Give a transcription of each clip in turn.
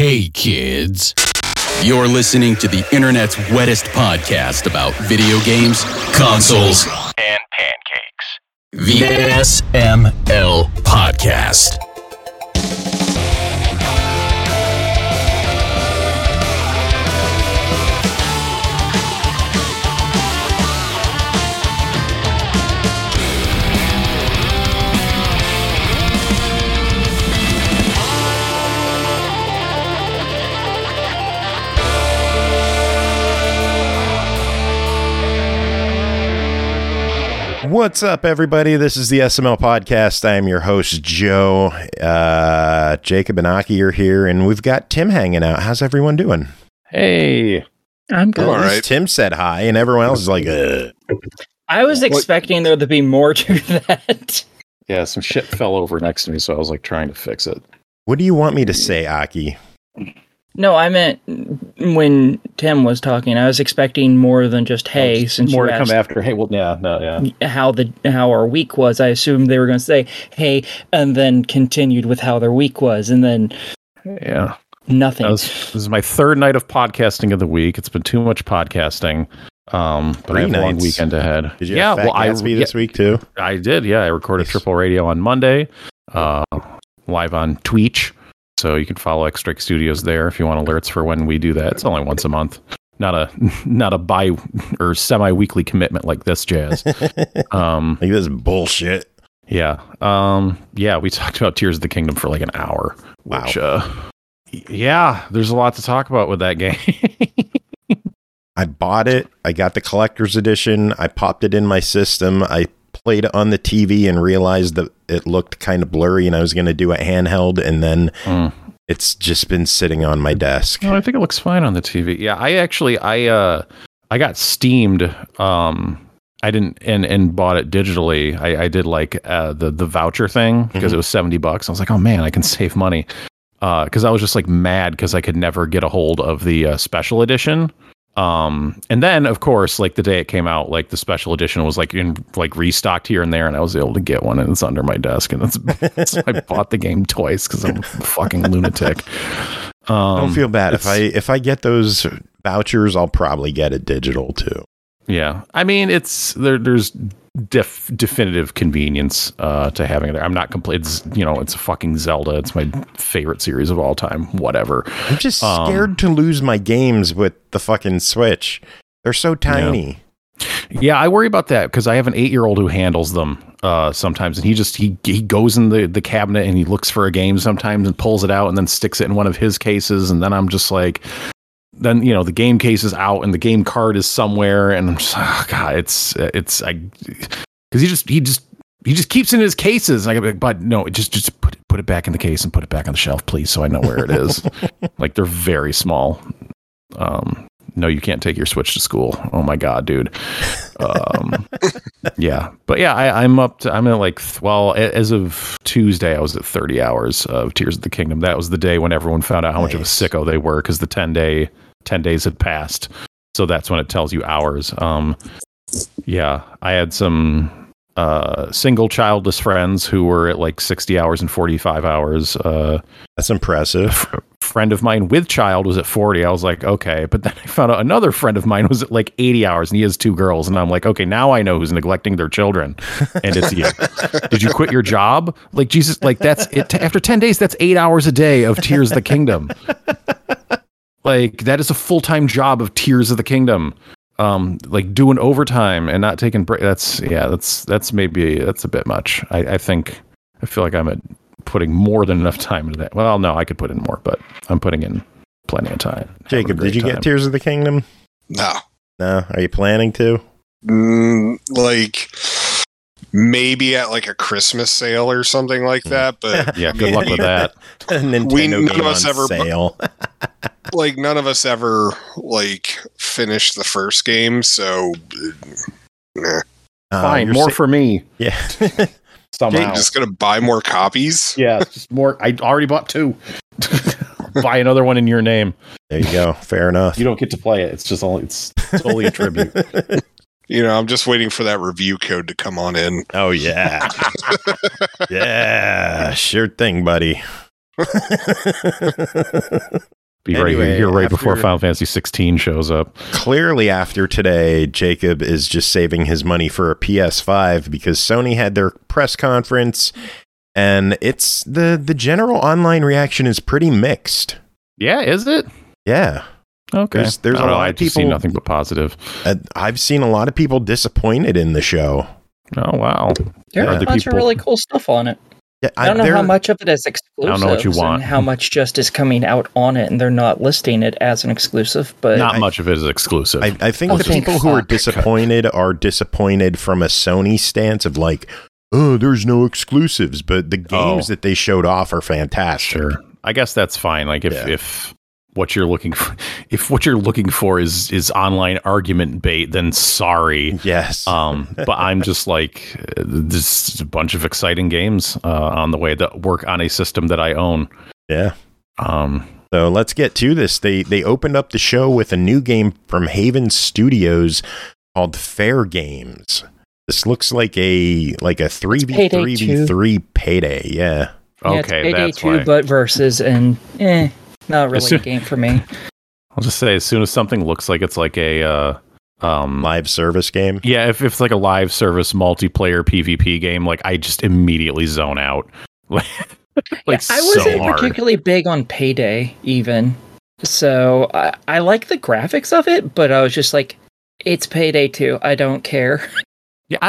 Hey kids, you're listening to the internet's wettest podcast about video games, consoles, and pancakes. The SML Podcast. What's up, everybody? This is the SML Podcast. I am your host, Joe. Jacob and Aki are here, and we've got Tim hanging out. How's everyone doing? Hey. I'm good. All right. Tim said hi, and everyone else is like, I was expecting there to be more to that. Yeah, some shit fell over next to me, so I was like trying to fix it. What do you want me to say, Aki? No, I meant when Tim was talking, I was expecting more than just hey, since more you to asked come after. Hey, well, yeah. how our week was. I assumed they were going to say hey, and then continued with how their week was, and then nothing. This is my third night of podcasting of the week. It's been too much podcasting, but I have a long weekend ahead. Did you have Fat Gatsby this week too? I did. Yeah, I recorded Triple Radio on Monday, live on Twitch. So you can follow X-Strike Studios there if you want alerts for when we do that. It's only once a month, not a bi or semi-weekly commitment like this jazz. Like this bullshit. Yeah. We talked about Tears of the Kingdom for like an hour. Wow. Which, there's a lot to talk about with that game. I bought it. I got the collector's edition. I popped it in my system. I played it on the TV and realized that it looked kind of blurry and I was going to do it handheld, and then it's just been sitting on my desk. No, I think it looks fine on the TV. Yeah, I got Steamed. I didn't and bought it digitally. I did like the voucher thing because it was $70. I was like, oh man, I can save money. Because I was just like mad because I could never get a hold of the special edition. And then of course, like the day it came out, like the special edition was like restocked here and there, and I was able to get one, and it's under my desk, and so I bought the game twice because I'm a fucking lunatic. Don't feel bad. If I get those vouchers, I'll probably get it digital too. Yeah, I mean, there's definitive convenience to having it there. I'm not complete. It's a fucking Zelda. It's my favorite series of all time. Whatever. I'm just scared to lose my games with the fucking Switch. They're so tiny. Yeah, I worry about that because I have an 8-year-old who handles them sometimes, and he goes in the cabinet and he looks for a game sometimes and pulls it out and then sticks it in one of his cases, and then I'm just like. Then the game case is out and the game card is somewhere, and I'm just oh god, it's because he just keeps it in his cases, and I go like, but no, just put it back in the case and put it back on the shelf, please, so I know where it is. Like they're very small. No, you can't take your Switch to school. Oh my god, dude. Yeah, but yeah, I'm at like as of Tuesday, I was at 30 hours of Tears of the Kingdom. That was the day when everyone found out how much of a sicko they were because the 10 days had passed. So that's when it tells you hours. Yeah, I had some single childless friends who were at like 60 hours and 45 hours. That's impressive. Friend of mine with child was at 40. I was like, okay, but then I found out another friend of mine was at like 80 hours, and he has 2 girls, and I'm like, okay, now I know who's neglecting their children, and it's you. Did you quit your job? Like Jesus, like that's it. After 10 days, that's 8 hours a day of Tears of the Kingdom. Like that is a full-time job of Tears of the Kingdom. Like doing overtime and not taking break. That's a bit much. I feel like I'm putting more than enough time into that. Well, no, I could put in more, but I'm putting in plenty of time. Jacob, did you get Tears of the Kingdom? No. Are you planning to? Like maybe at like a Christmas sale or something like that. But yeah, good luck with that. None of us ever sale. Like none of us ever like finished the first game, so nah. Fine, more for me. Yeah. Somehow. I'm just gonna buy more copies. Yeah, just more. I already bought 2. Buy another one in your name. There you go. Fair enough. You don't get to play it. It's only a tribute. I'm just waiting for that review code to come on in. Oh yeah. Yeah, sure thing, buddy. Be Anyway, right here right after- before Final Fantasy 16 shows up. Clearly, after today, Jacob is just saving his money for a PS5 because Sony had their press conference, and it's the general online reaction is pretty mixed. Yeah, is it? Yeah. Okay. There's I a don't know, lot I of just see people. nothing but positive. I've seen a lot of people disappointed in the show. Oh, wow. There Are are the a bunch of people- really cool stuff on it. Yeah, I don't know how much of it is exclusive. don't know what you want. And how much just is coming out on it, and they're not listing it as an exclusive. But Not much of it is exclusive. I think Oh, the thank people who are fuck. disappointed from a Sony stance of like, oh, there's no exclusives, but the games that they showed off are fantastic. Sure. I guess that's fine. Like if what you're looking for, is online argument bait, then sorry. Yes. But I'm just like, this is a bunch of exciting games on the way that work on a system that I own. Yeah. Um, So let's get to this. They opened up the show with a new game from Haven Studios called Fair Games. This looks like a 3v3v3 payday. Yeah. yeah, it's okay, Payday that's 2, why. but versus, and not really a game for me. I'll just say, as soon as something looks like it's like a Live service game. yeah, if it's like a live service multiplayer PvP game, like I just immediately zone out. Like I wasn't so hard. particularly big on Payday, even. So I like the graphics of it, but I was just like, it's Payday 2. I don't care. Yeah,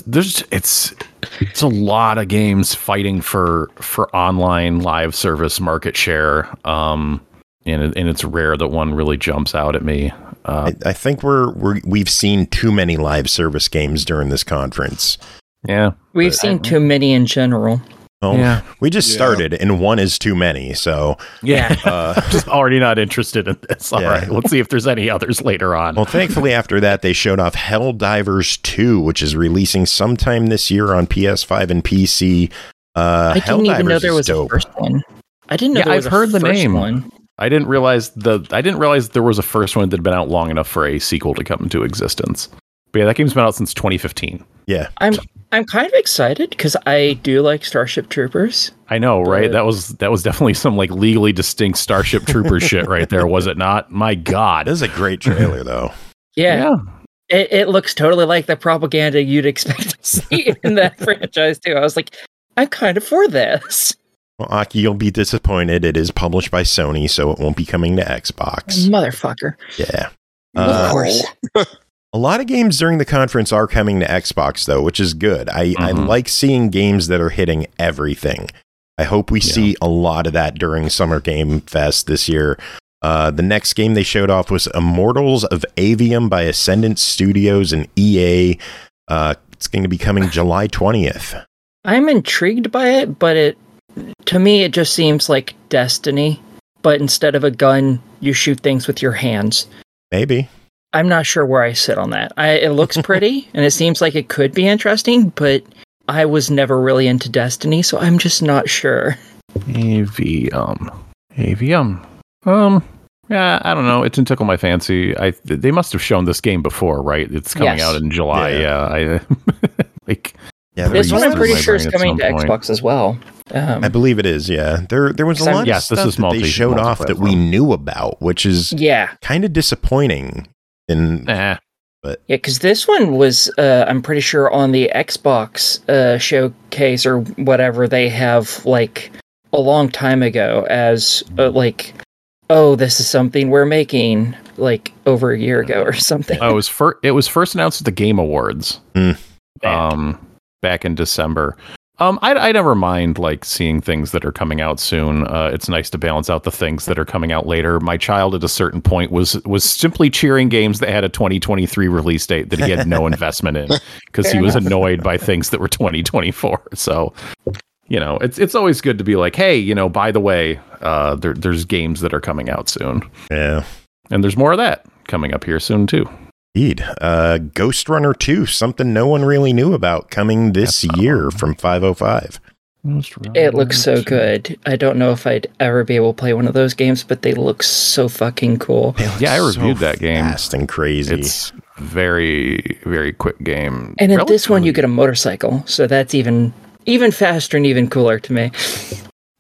it's a lot of games fighting for online live service market share. And it's rare that one really jumps out at me. I think we've seen too many live service games during this conference. Yeah, We've seen too many in general. Oh, Yeah. we just started, and one is too many. So, yeah. uh, Just already not interested in this. All Yeah. right, let's see if there's any others later on. well, thankfully, after that, they showed off Helldivers 2, which is releasing sometime this year on PS5 and PC. I didn't even know Helldivers there is was dope. a first one. I didn't know Yeah, there was I've heard a the first name. one. I didn't realize there was a first one that had been out long enough for a sequel to come into existence. But yeah, that game's been out since 2015. Yeah. I'm kind of excited because I do like Starship Troopers. I know, right? That was definitely some like legally distinct Starship Troopers shit right there, was it not? My God. This is a great trailer, though. Yeah. It looks totally like the propaganda you'd expect to see in that franchise too. I was like, I'm kind of for this. Well, Aki, you'll be disappointed. It is published by Sony, so it won't be coming to Xbox. Motherfucker. Yeah. Of course. A lot of games during the conference are coming to Xbox, though, which is good. I Mhm. like seeing games that are hitting everything. I hope we see a lot of that during Summer Game Fest this year. The next game they showed off was Immortals of Avium by Ascendant Studios and EA. It's going to be coming July 20th. I'm intrigued by it, but to me it just seems like Destiny, but instead of a gun, you shoot things with your hands. Maybe. I'm not sure where I sit on that. It looks pretty, and it seems like it could be interesting, but I was never really into Destiny, so I'm just not sure. Avium. Yeah, I don't know. It didn't tickle my fancy. They must have shown this game before, right? It's coming Yes. out in July. Yeah. Yeah, This one I'm through pretty my sure is brain at coming to some point. Xbox as well. I believe it is, yeah. There was a lot of Yes, this stuff is that they showed off that we multi-platform. knew about, which is Yeah. kind of disappointing. In Nah. Yeah, because this one was, I'm pretty sure, on the Xbox showcase or whatever they have, like, a long time ago as, like, oh, this is something we're making, like, over a year ago or something. Oh, it was first announced at the Game Awards. Back in December. I never mind like seeing things that are coming out soon. It's nice to balance out the things that are coming out later. My child at a certain point was simply cheering games that had a 2023 release date that he had no investment in because he was annoyed by things that were 2024. So, it's always good to be like, hey, by the way, there's games that are coming out soon. Yeah. And there's more of that coming up here soon too. Indeed. Ghost Runner 2, something no one really knew about, coming this year from 505. It looks so good. I don't know if I'd ever be able to play one of those games, but they look so fucking cool. Yeah, I reviewed that game. Fast and crazy. It's very, very quick game. And in this one, you get a motorcycle, so that's even faster and even cooler to me.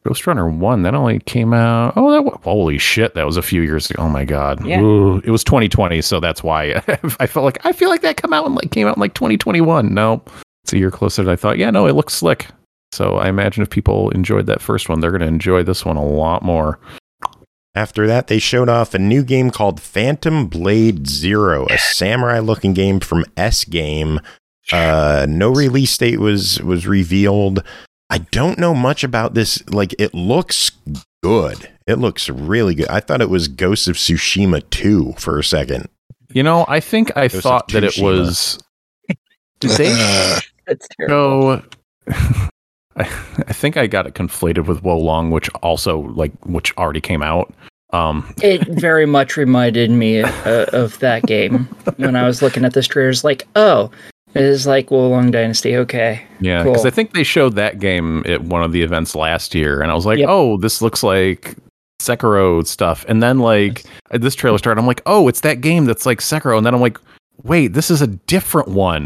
Ghost Runner 1, that only came out. Holy shit, that was a few years ago. Oh my god. Yeah. Ooh, it was 2020, so that's why I feel like that came out in 2021. No, it's a year closer than I thought. Yeah, no, it looks slick. So I imagine if people enjoyed that first one, they're going to enjoy this one a lot more. After that, they showed off a new game called Phantom Blade Zero, a samurai-looking game from S-Game. No release date was revealed. I don't know much about this. Like, it looks good. It looks really good. I thought it was Ghost of Tsushima 2 for a second. You know, I think I thought that it was... Did they That's terrible. show... I think I got it conflated with Wolong, which already came out. It very much reminded me of that game when I was looking at this trailer. It's like, oh, it is like Wolong Dynasty. Okay. Yeah, cool. because I think they showed that game at one of the events last year, and I was like, oh, this looks like Sekiro stuff. And then this trailer started, I'm like, oh, it's that game that's like Sekiro. And then I'm like, wait, this is a different one.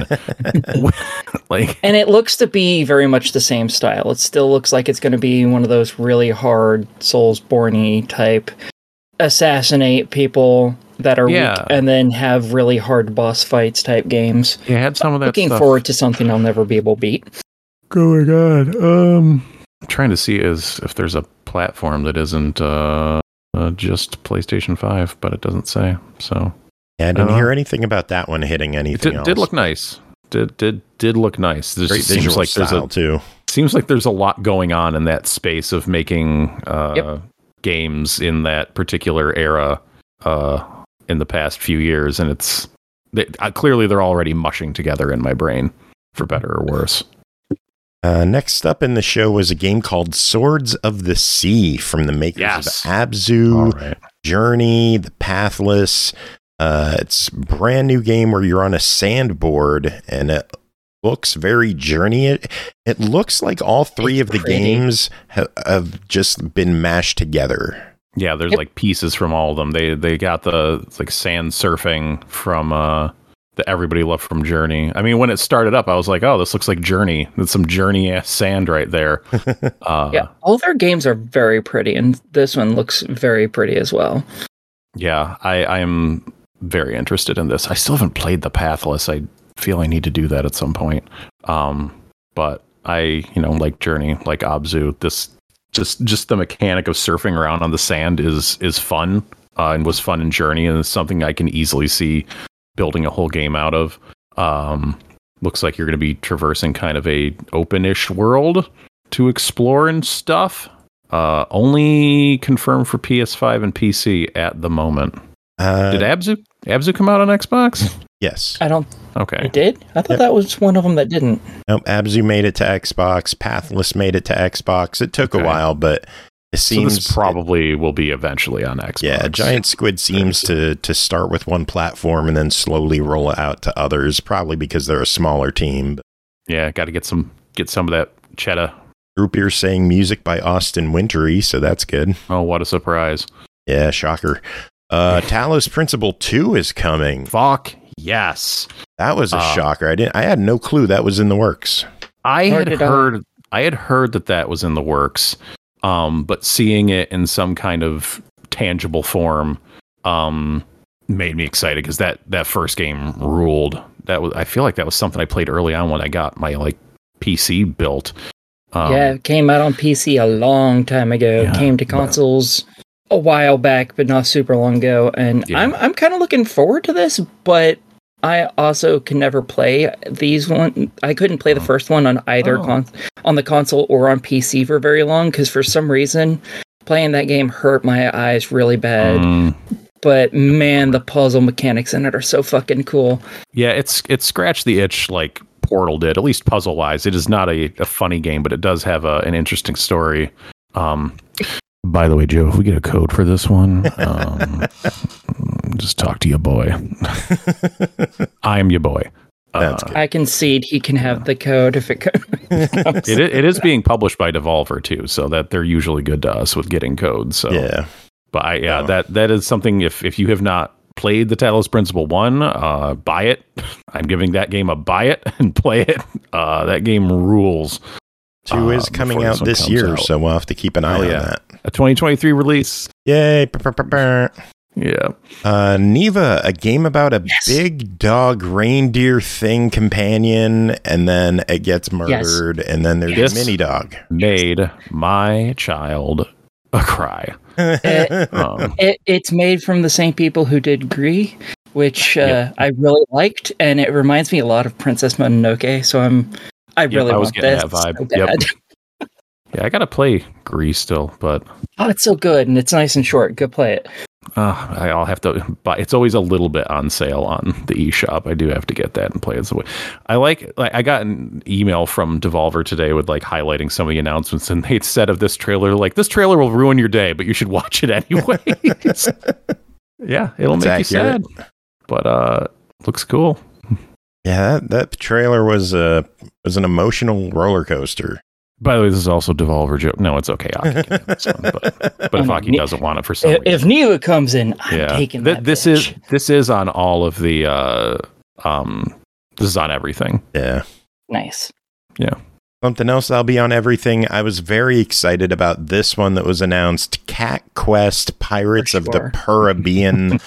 And it looks to be very much the same style. It still looks like it's going to be one of those really hard Soulsborne-y type assassinate people that are weak and then have really hard boss fights type games. Yeah, had some of that Looking stuff. forward to something I'll never be able to beat. Oh my god. I'm trying to see if there's a platform that isn't just PlayStation 5, but it doesn't say. So yeah, I didn't hear anything about that one hitting anything else. It did look nice. Did look nice. There's great visual style too. Seems like there's a lot going on in that space of making games in that particular era in the past few years, and clearly they're already mushing together in my brain, for better or worse. Next up in the show was a game called Swords of the Sea from the makers of Abzu, Journey, The Pathless. It's a brand new game where you're on a sandboard, and it looks very Journey. It looks like all three of the games have just been mashed together. Yeah, there's pieces from all of them. They got the sand surfing from that everybody loved from Journey. I mean, when it started up, I was like, oh, this looks like Journey. There's some Journey-ass sand right there. All their games are very pretty, and this one looks very pretty as well. Yeah, I am very interested in this. I still haven't played The Pathless. I feel I need to do that at some point. But I, like Journey, like Abzu, this just the mechanic of surfing around on the sand is fun, and was fun in Journey, and it's something I can easily see building a whole game out of. Looks like you're going to be traversing kind of a open-ish world to explore and stuff. Only confirmed for PS5 and PC at the moment. Did Abzu come out on Xbox? Yes. I don't. Okay. It did? I thought that was one of them that didn't. Nope. Abzu made it to Xbox. Pathless made it to Xbox. It took a while, but it seems this probably will be eventually on Xbox. Yeah, Giant Squid seems to start with one platform and then slowly roll it out to others, probably because they're a smaller team. Yeah, got to get some of that cheddar. Group here saying music by Austin Wintory, so that's good. Oh, what a surprise. Yeah, shocker. Talos Principle 2 is coming. Fuck yes. That was a shocker. I had no clue that was in the works. I had heard that was in the works. But seeing it in some kind of tangible form made me excited, because that first game ruled. I feel like that was something I played early on when I got my PC built. It came out on PC a long time ago. Yeah, came to consoles a while back, but not super long ago. And I'm kind of looking forward to this, but I also can never play these one. I couldn't play the first one on either on the console or on PC for very long, because for some reason playing that game hurt my eyes really bad. But man, the puzzle mechanics in it are so fucking cool. Yeah, it's scratched the itch like Portal did, at least puzzle wise. It is not a funny game, but it does have an interesting story. By the way, Joe, if we get a code for this one, just talk to your boy. I am your boy. That's good. I concede he can have the code if it comes. It is being published by Devolver too, so that they're usually good to us with getting codes. So yeah, but that is something. If you have not played the Talos Principle 1, buy it. I'm giving that game a buy it and play it. That game rules. 2 is coming out this year, so we'll have to keep an eye on that. A 2023 release. Yay. Yeah. Neva, a game about a big dog reindeer thing companion, and then it gets murdered, and then there's a mini dog. Made my child cry. It's made from the same people who did Gree, which I really liked, and it reminds me a lot of Princess Mononoke, so I really want this. That vibe. So bad. Yeah, I gotta play Gree still, but it's so good, and it's nice and short. Go play it. I'll have to buy. It's always a little bit on sale on the eShop. I do have to get that and play it. I got an email from Devolver today with highlighting some of the announcements, and they said of this trailer, this trailer will ruin your day, but you should watch it anyway. Yeah, it'll make you sad, but looks cool. Yeah, that trailer was an emotional roller coaster. By the way, this is also Devolver joke. No, it's okay. I'll get this one, but if Aki doesn't want it for some reason. If Neva comes in, I'm taking that. This is on all of the. This is on everything. Yeah. Nice. Yeah. Something else that'll be on everything. I was very excited about this one that was announced. Cat Quest: Pirates of the Caribbean.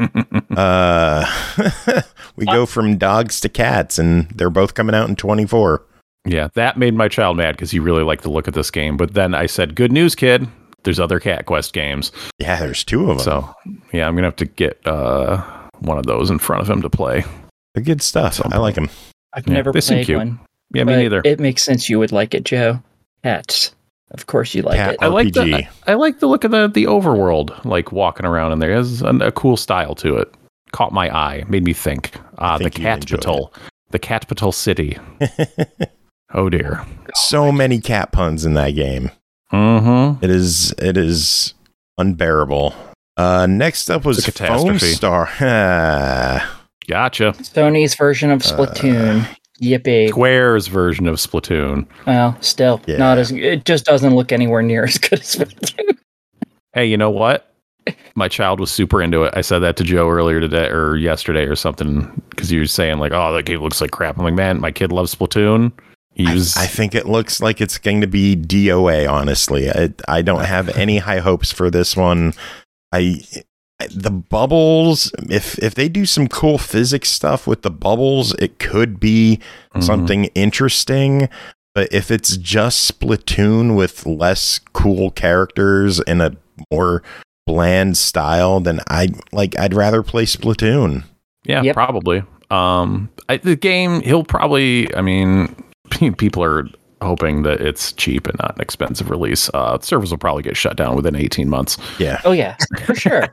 We go from dogs to cats, and they're both coming out in 2024. Yeah, that made my child mad because he really liked the look of this game. But then I said, good news, kid. There's other Cat Quest games. Yeah, there's 2 of them. So, yeah, I'm going to have to get one of those in front of him to play. They're good stuff. I like them. I've never played one. Yeah, me neither. It makes sense you would like it, Joe. Cats. Of course you like it. I like the look of the overworld, walking around in there. It has a cool style to it. Caught my eye. Made me think. The Cat-Patul. The Cat-Patul City. Oh dear. So many cat puns in that game. Mm-hmm. It is unbearable. Next up was Foam Star. Gotcha. Sony's version of Splatoon. Yippee. Square's version of Splatoon. Well, still not as. It just doesn't look anywhere near as good as Splatoon. Hey, you know what? My child was super into it. I said that to Joe earlier today or yesterday or something because he was saying that game looks like crap. I'm like, man, my kid loves Splatoon. I think it looks like it's going to be DOA, honestly. I don't have any high hopes for this one. The bubbles, if they do some cool physics stuff with the bubbles, it could be something interesting. But if it's just Splatoon with less cool characters and a more bland style, then I'd rather play Splatoon. Yeah, probably. The game, he'll probably, people are hoping that it's cheap and not an expensive release. Servers will probably get shut down within 18 months. Yeah. Oh, yeah, for sure.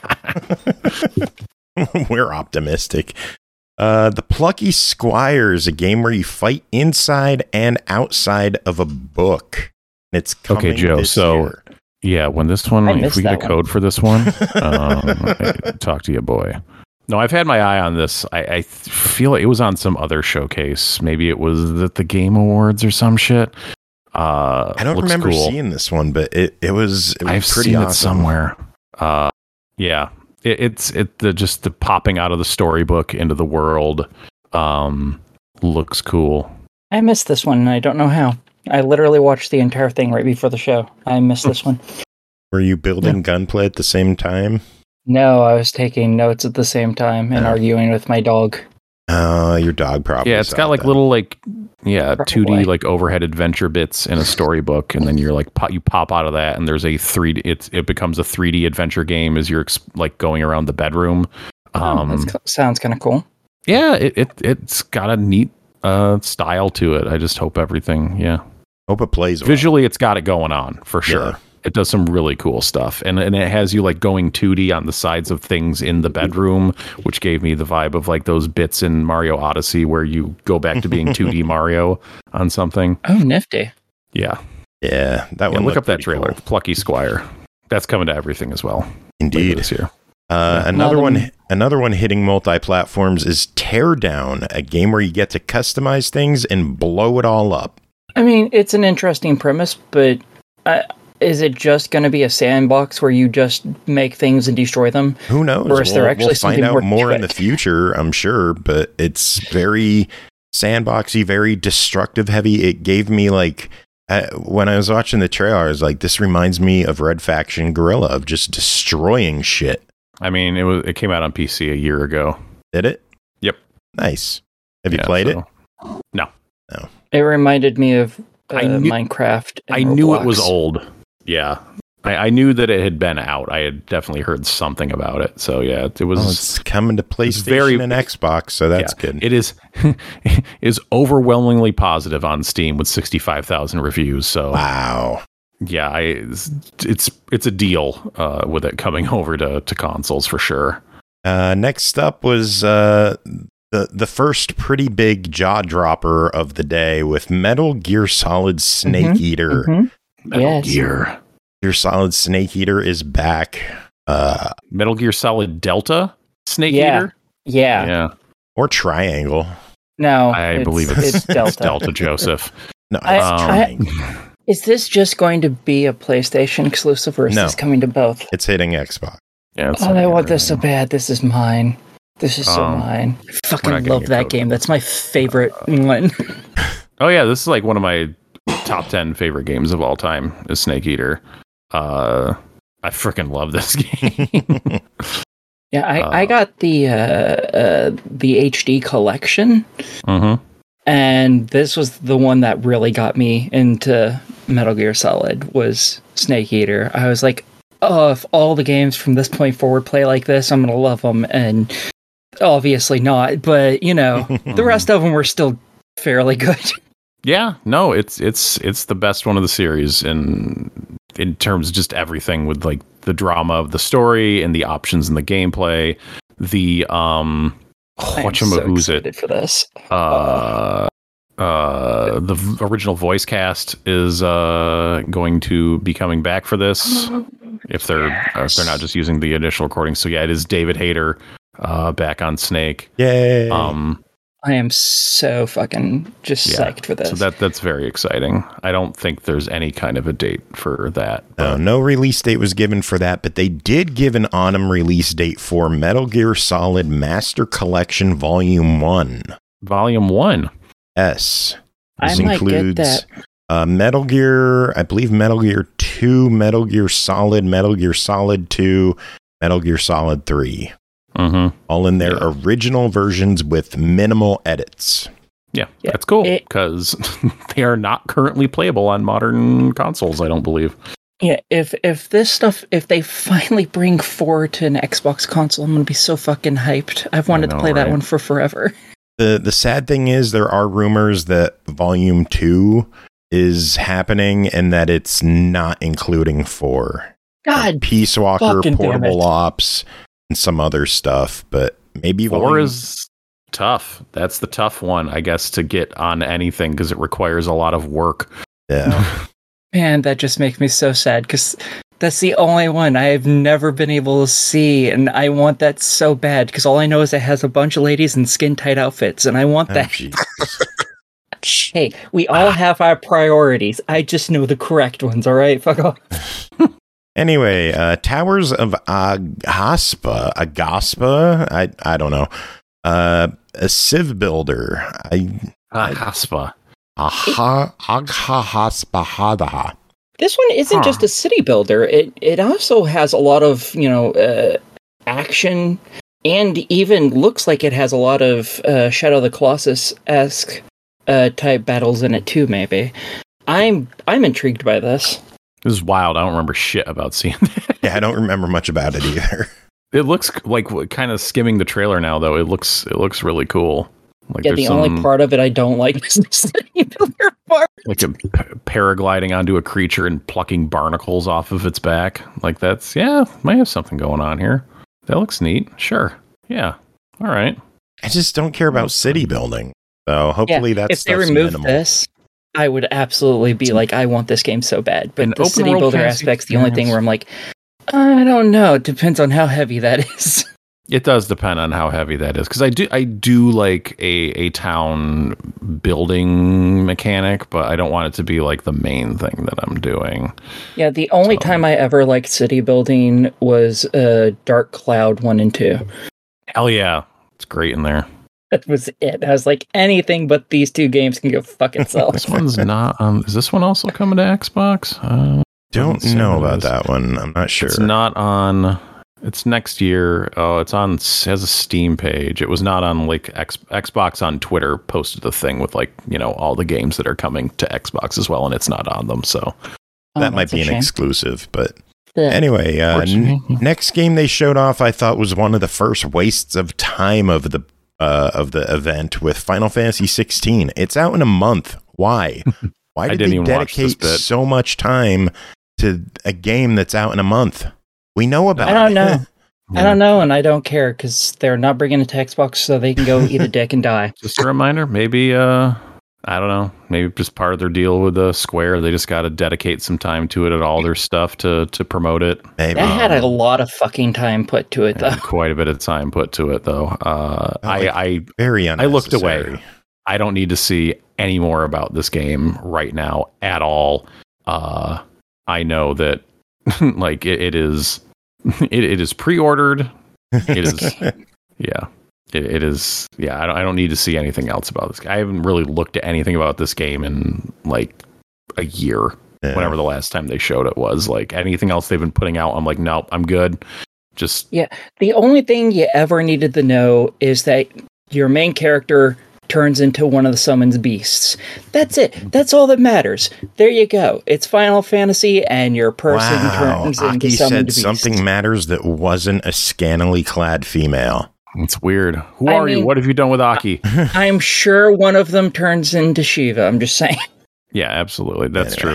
We're optimistic. The Plucky Squires, a game where you fight inside and outside of a book. It's coming this year. Yeah, when this one, if we get a code for this one, talk to you, boy. No, I've had my eye on this. I feel it was on some other showcase. Maybe it was at the Game Awards or some shit. I don't remember seeing this one, but it was I've pretty seen awesome. It somewhere. Yeah, it's just the popping out of the storybook into the world. Looks cool. I missed this one, and I don't know how. I literally watched the entire thing right before the show. I missed this one. Were you building Gunplay at the same time? No, I was taking notes at the same time and arguing with my dog. Your dog probably. Yeah, it's got little 2D overhead adventure bits in a storybook, and then you're you pop out of that, and there's a 3D. It becomes a 3D adventure game as you're going around the bedroom. That sounds kind of cool. Yeah, it's got a neat style to it. I just hope everything. Yeah, hope it plays well. Visually. It's got it going on for sure. Yeah. It does some really cool stuff, and it has you going 2D on the sides of things in the bedroom, which gave me the vibe of those bits in Mario Odyssey where you go back to being 2D Mario on something. Oh, nifty! Yeah, that one. Look up that trailer, cool. Plucky Squire. That's coming to everything as well. Indeed, this year. Another one hitting multi-platforms is Teardown, a game where you get to customize things and blow it all up. I mean, it's an interesting premise, but. Is it just going to be a sandbox where you just make things and destroy them? Who knows? Or is there actually we'll find out more in the it? future, I'm sure, but it's very sandboxy, very destructive heavy. It gave me When I was watching the trailer, I was like, this reminds me of Red Faction Guerrilla, of just destroying shit. I mean, it came out on PC a year ago. Did it? Yep. Nice. Have you played it? No. It reminded me of Minecraft. And I knew it was Roblox. old. Yeah. I knew that it had been out. I had definitely heard something about it. So yeah, it was. Well, it's coming to PlayStation and Xbox, so that's good. It is is overwhelmingly positive on Steam with 65,000 reviews. So wow. Yeah, it's a deal with it coming over to consoles for sure. Next up was the first pretty big jaw dropper of the day with Metal Gear Solid Snake Eater. Mm-hmm. Metal Gear. Gear Solid Snake Eater is back. Metal Gear Solid Delta Snake Eater? Yeah. Or Triangle. No, I believe it's Delta. Delta, Joseph. No, it's Triangle. Is this just going to be a PlayStation exclusive, or is this coming to both? It's hitting Xbox. Yeah, I want this so bad. This is mine. This is so mine. I fucking love that game. That's my favorite one. Oh yeah, this is like one of my top 10 favorite games of all time is Snake Eater. I freaking love this game. Yeah, I got the HD collection, and this was the one that really got me into Metal Gear Solid, was Snake Eater. I was like, oh, if all the games from this point forward play like this, I'm gonna love them. And obviously not, but the rest of them were still fairly good. Yeah, no, it's the best one of the series in terms of just everything, with like the drama of the story and the options in the gameplay. The who's it for this? The original voice cast is going to be coming back for this if they're not just using the initial recording. So yeah, it is David Hayter back on Snake. Yay! I am so fucking just psyched for this. So that's very exciting. I don't think there's any kind of a date for that. No release date was given for that, but they did give an autumn release date for Metal Gear Solid Master Collection Volume 1. Volume 1? Yes. This includes get that. Metal Gear, I believe Metal Gear 2, Metal Gear Solid 2, Metal Gear Solid 3. All in their original versions with minimal edits. Yeah, that's cool, because they are not currently playable on modern consoles, I don't believe. Yeah, if they finally bring 4 to an Xbox console, I'm going to be so fucking hyped. I've wanted to play that one for forever. The sad thing is there are rumors that Volume 2 is happening and that it's not including 4. God, Peace Walker, Portable Ops, and some other stuff, but maybe 4 is tough. That's the tough one, I guess, to get on anything, because it requires a lot of work. Yeah. Man, that just makes me so sad, because that's the only one I've never been able to see, and I want that so bad, because all I know is it has a bunch of ladies in skin-tight outfits, and I want that. Hey, we all have our priorities. I just know the correct ones, all right? Fuck off. Anyway, Towers of Agaspa, I don't know. A Civ builder. Agaspa. Agaspa. This one isn't just a city builder. It also has a lot of, action, and even looks like it has a lot of Shadow of the Colossus-esque type battles in it too, maybe. I'm intrigued by this. This is wild. I don't remember shit about seeing that. Yeah, I don't remember much about it either. It looks like, kind of skimming the trailer now, though. It looks really cool. Like the only part of it I don't like is the city builder part. Like a paragliding onto a creature and plucking barnacles off of its back. Like might have something going on here. That looks neat. Sure. Yeah. All right. I just don't care about city building. So hopefully that's if they remove this, I would absolutely be like, I want this game so bad. But the city builder aspect's the only thing where I'm like, I don't know. It depends on how heavy that is. It does depend on how heavy that is, because I do like a town building mechanic, but I don't want it to be like the main thing that I'm doing. Yeah, the only time I ever liked city building was Dark Cloud 1 and 2. Hell yeah, it's great in there. That was it. I was like, anything but these two games can go fuck itself. This one's not. Is this one also coming to Xbox? Don't know about that one. I'm not sure. It's not on. It's next year. Oh, it's on. It has a Steam page. It was not on like Xbox on Twitter. Posted a thing with like all the games that are coming to Xbox as well, and it's not on them. So that might be an exclusive, but. Yeah. Anyway, next game they showed off, I thought was one of the first wastes of time of the event with Final Fantasy 16. It's out in a month. Why? Why did they dedicate so much time to a game that's out in a month? We know about it. I don't know. I don't know, and I don't care because they're not bringing it to Xbox, so they can go eat a dick and die. Just a reminder, maybe. I don't know. Maybe just part of their deal with Square. They just got to dedicate some time to it and all their stuff to promote it. Maybe. That had a lot of fucking time put to it, though. Quite a bit of time put to it, though. I very unnecessary. I looked away. I don't need to see any more about this game right now at all. I know that like it is pre-ordered. It is yeah. It is, yeah. I don't need to see anything else about this. I haven't really looked at anything about this game in like a year. Yeah. Whenever the last time they showed it was, like anything else they've been putting out, I'm like, nope, I'm good. Just the only thing you ever needed to know is that your main character turns into one of the summoned beasts. That's it. That's all that matters. There you go. It's Final Fantasy, and your person turns into summoned beast. Something matters that wasn't a scantily clad female. It's weird. Who are you? What have you done with Aki? I'm sure one of them turns into Shiva. I'm just saying. Yeah, absolutely. That's true.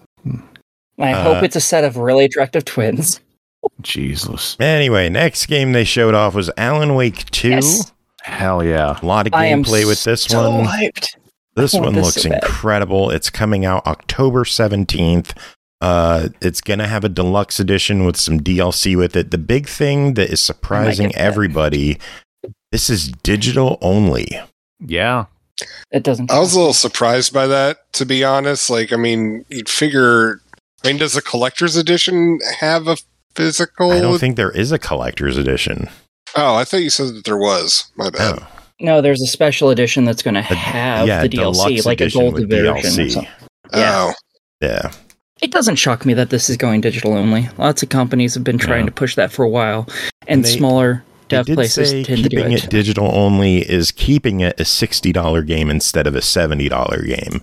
I hope it's a set of really attractive twins. Jesus. Anyway, next game they showed off was Alan Wake 2. Yes. Hell yeah. A lot of gameplay with this one. Hyped. This one looks incredible. It's coming out October 17th. It's going to have a deluxe edition with some DLC with it. The big thing that is surprising everybody, this is digital only. Yeah. It doesn't. I was a little surprised by that, to be honest. Like, I mean, you'd figure, does a collector's edition have a physical? I don't think there is a collector's edition. Oh, I thought you said that there was. My bad. Oh. No, there's a special edition that's going to have the DLC, like a gold version. Or something. Oh. Yeah. It doesn't shock me that this is going digital only. Lots of companies have been trying to push that for a while, and smaller dev places tend to do it. Keeping it digital only is keeping it a $60 game instead of a $70 game.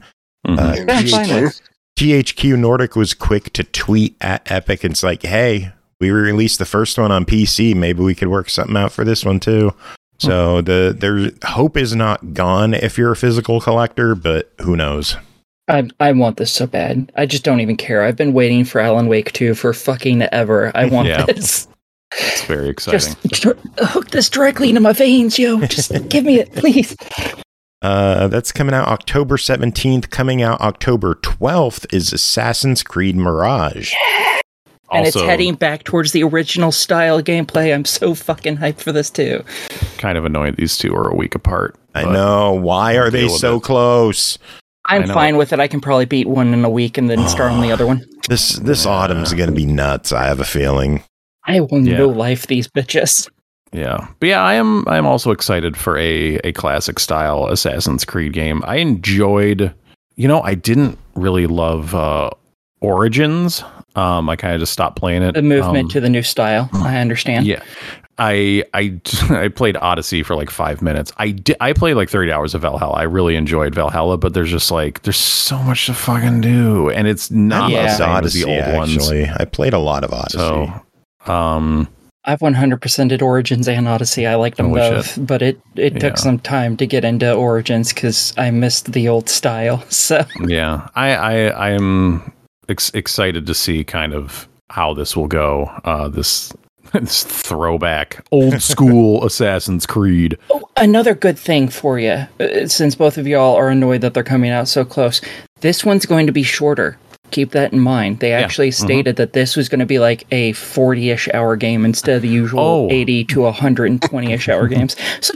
THQ Nordic was quick to tweet at Epic and it's like, hey, we released the first one on PC. Maybe we could work something out for this one too. So their hope is not gone if you're a physical collector, but who knows? I want this so bad. I just don't even care. I've been waiting for Alan Wake 2 for fucking ever. I want this. It's very exciting. Just hook this directly into my veins, yo. Just give me it, please. That's coming out October 17th. Coming out October 12th is Assassin's Creed Mirage. Yeah. And it's heading back towards the original style gameplay. I'm so fucking hyped for this too. Kind of annoyed these two are a week apart. I know. Why are they so close? I'm fine with it. I can probably beat one in a week and then start on the other one. This autumn's going to be nuts. I have a feeling. I will no life these bitches. Yeah. But yeah, I am also excited for a classic style Assassin's Creed game. I enjoyed, I didn't really love Origins. I kind of just stopped playing it. The movement to the new style. I understand. Yeah. I played Odyssey for like 5 minutes. I played like 30 hours of Valhalla. I really enjoyed Valhalla, but there's so much to fucking do, and it's not the same Odyssey, as the old ones. I played a lot of Odyssey. So, I've 100%ed Origins and Odyssey. I liked them both, but it took some time to get into Origins because I missed the old style. So yeah, I am excited to see kind of how this will go. This throwback old school Assassin's Creed. Oh, another good thing for you, since both of y'all are annoyed that they're coming out so close. This one's going to be shorter. Keep that in mind. They actually stated that this was going to be like a 40-ish hour game instead of the usual 80 to 120-ish hour games. So 10 hours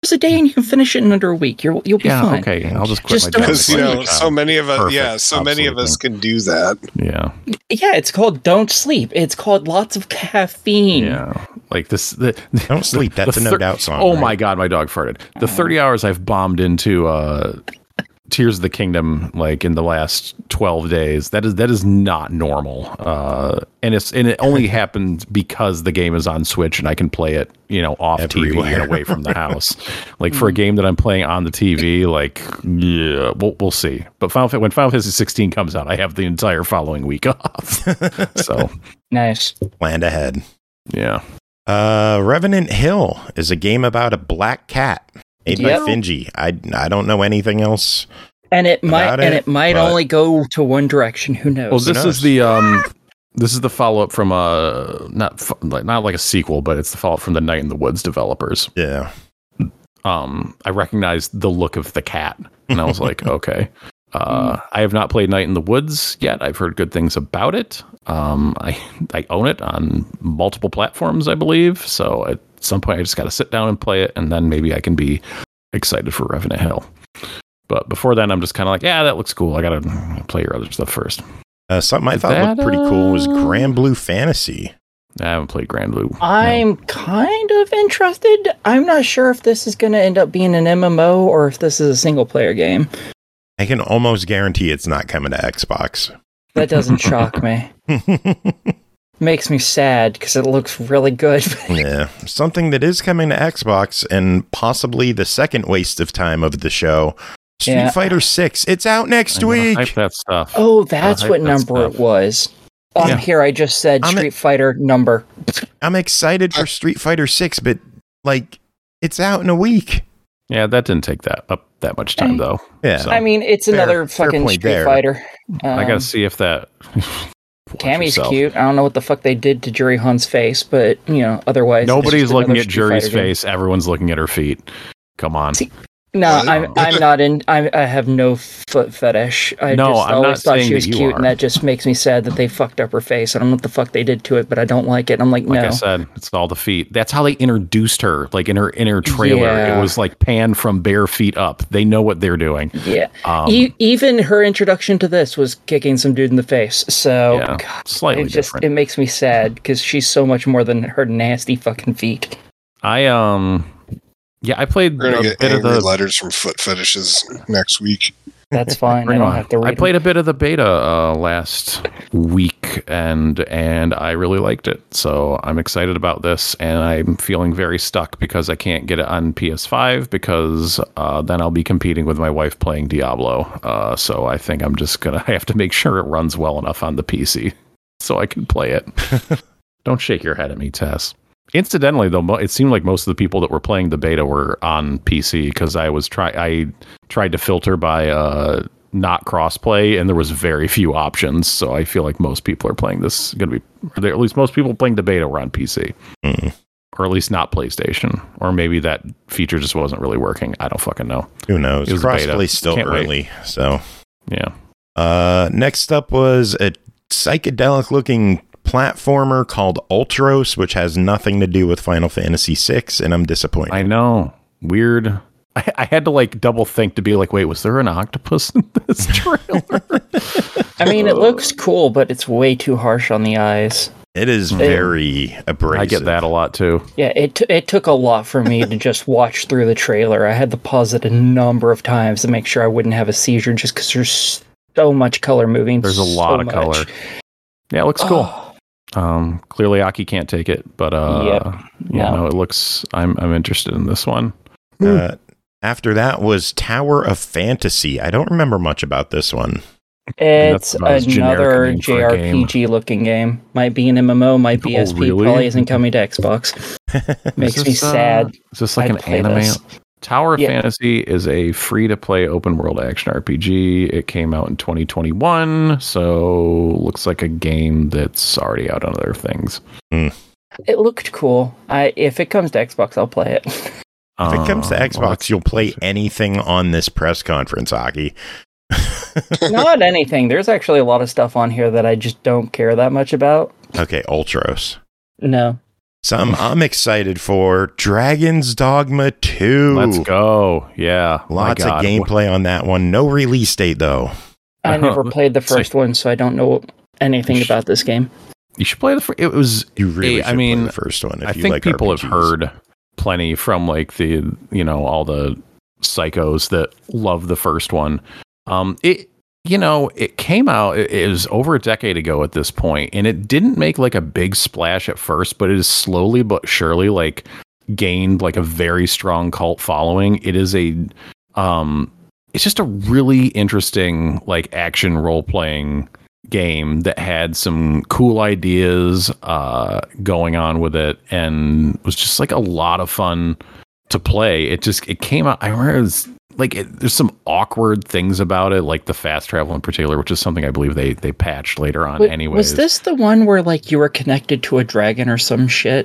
hours a day, and you can finish it in under a week. You'll be fine. Okay. I'll just quit Just my job. Because so many of us, Perfect. so many of us can do that. Yeah. Yeah, it's called don't sleep. It's called lots of caffeine. Yeah. Like this. Don't sleep. That's a No Doubt song. Oh right? my God, my dog farted. The 30 hours I've bombed into Tears of the Kingdom, like in the last 12 days, that is not normal. And it only happens because the game is on Switch and I can play it, off TV and away from the house. Like for a game that I'm playing on the TV, like, yeah, we'll see. But when Final Fantasy 16 comes out, I have the entire following week off. So Nice. Planned ahead. yeah. Revenant Hill is a game about a black cat made by Finji. I don't know anything else. And it might but- only go to one direction. Who knows? Well, this is the follow up from not like a sequel, but it's the follow up from the Night in the Woods developers. Yeah. I recognized the look of the cat, and I was like, okay. I have not played Night in the Woods yet. I've heard good things about it. I own it on multiple platforms, I believe. So at some point, I just got to sit down and play it, and then maybe I can be excited for Revenant Hill. But before then, I'm just kind of like, yeah, that looks cool. I got to play your other stuff first. Something I thought looked pretty cool was Grand Blue Fantasy. I haven't played Grand Blue. I'm kind of interested. I'm not sure if this is going to end up being an MMO or if this is a single player game. I can almost guarantee it's not coming to Xbox. That doesn't shock me. Makes me sad because it looks really good. Yeah. Something that is coming to Xbox and possibly the second waste of time of the show. Street Fighter 6. It's out next week. Hype that stuff. Oh, that's what number it was. On here, I just said Street Fighter number. I'm excited for Street Fighter 6, but it's out in a week. Yeah, that didn't take that much time though. Yeah. So, I mean, it's another fucking Street Fighter. I gotta see if that. Cammy's cute. I don't know what the fuck they did to Jury Hunt's face, but otherwise nobody's looking at Jury's face. Everyone's looking at her feet. Come on. No, I'm not in. I have no foot fetish. I always thought she was cute, and that just makes me sad that they fucked up her face. I don't know what the fuck they did to it, but I don't like it. And I'm like, no. Like I said, it's all the feet. That's how they introduced her. Like in her trailer, it was like pan from bare feet up. They know what they're doing. Yeah. Even her introduction to this was kicking some dude in the face. So God, slightly different. It makes me sad because she's so much more than her nasty fucking feet. I played We're gonna a get bit of angry the letters from foot fetishes next week. That's fine. I don't have to read I played a bit of the beta last week, and I really liked it. So I'm excited about this, and I'm feeling very stuck because I can't get it on PS5 because then I'll be competing with my wife playing Diablo. So I think I'm just gonna have to make sure it runs well enough on the PC so I can play it. Don't shake your head at me, Tess. Incidentally, though, it seemed like most of the people that were playing the beta were on PC because I tried to filter by not crossplay, and there was very few options. So I feel like most people are playing this. At least most people playing the beta were on PC, or at least not PlayStation, or maybe that feature just wasn't really working. I don't fucking know. Who knows? Crossplay's still early, so yeah. Next up was a psychedelic-looking platformer called Ultros, which has nothing to do with Final Fantasy VI, and I'm disappointed. I know. Weird. I had to double think to be like, wait, was there an octopus in this trailer? I mean, it looks cool, but it's way too harsh on the eyes. It is very abrasive. I get that a lot too. Yeah, it took a lot for me to just watch through the trailer. I had to pause it a number of times to make sure I wouldn't have a seizure just because there's so much color moving. There's a lot of color. Yeah, it looks cool. Clearly Aki can't take it, but no, it looks I'm interested in this one. After that was Tower of Fantasy. I don't remember much about this one. It's another JRPG looking game. Might be an MMO, might be SP, really? Probably isn't coming to Xbox. Makes me sad. Is this like an anime? Tower of Fantasy is a free-to-play open-world action RPG. It came out in 2021, so looks like a game that's already out on other things. It looked cool. If it comes to Xbox, I'll play it. If it comes to Xbox, you'll play anything on this press conference, Aki. Not anything. There's actually a lot of stuff on here that I just don't care that much about. Okay, Ultros. No. Something I'm excited for, Dragon's Dogma 2. Let's go. Yeah. Lots of gameplay on that one. No release date, though. I never played the first one, so I don't know anything about this game. You should play the. It was. You really should play the first one. I think people have heard plenty from like the all the psychos that love the first one. It came out. It was over a decade ago at this point, and it didn't make like a big splash at first, but it is slowly but surely like gained like a very strong cult following. It is it's just a really interesting like action role playing game that had some cool ideas going on with it, and was just like a lot of fun to play. It came out. I remember it was like there's some awkward things about it, like the fast travel in particular, which is something I believe they patched later on. Anyways, was this the one where like you were connected to a dragon or some shit?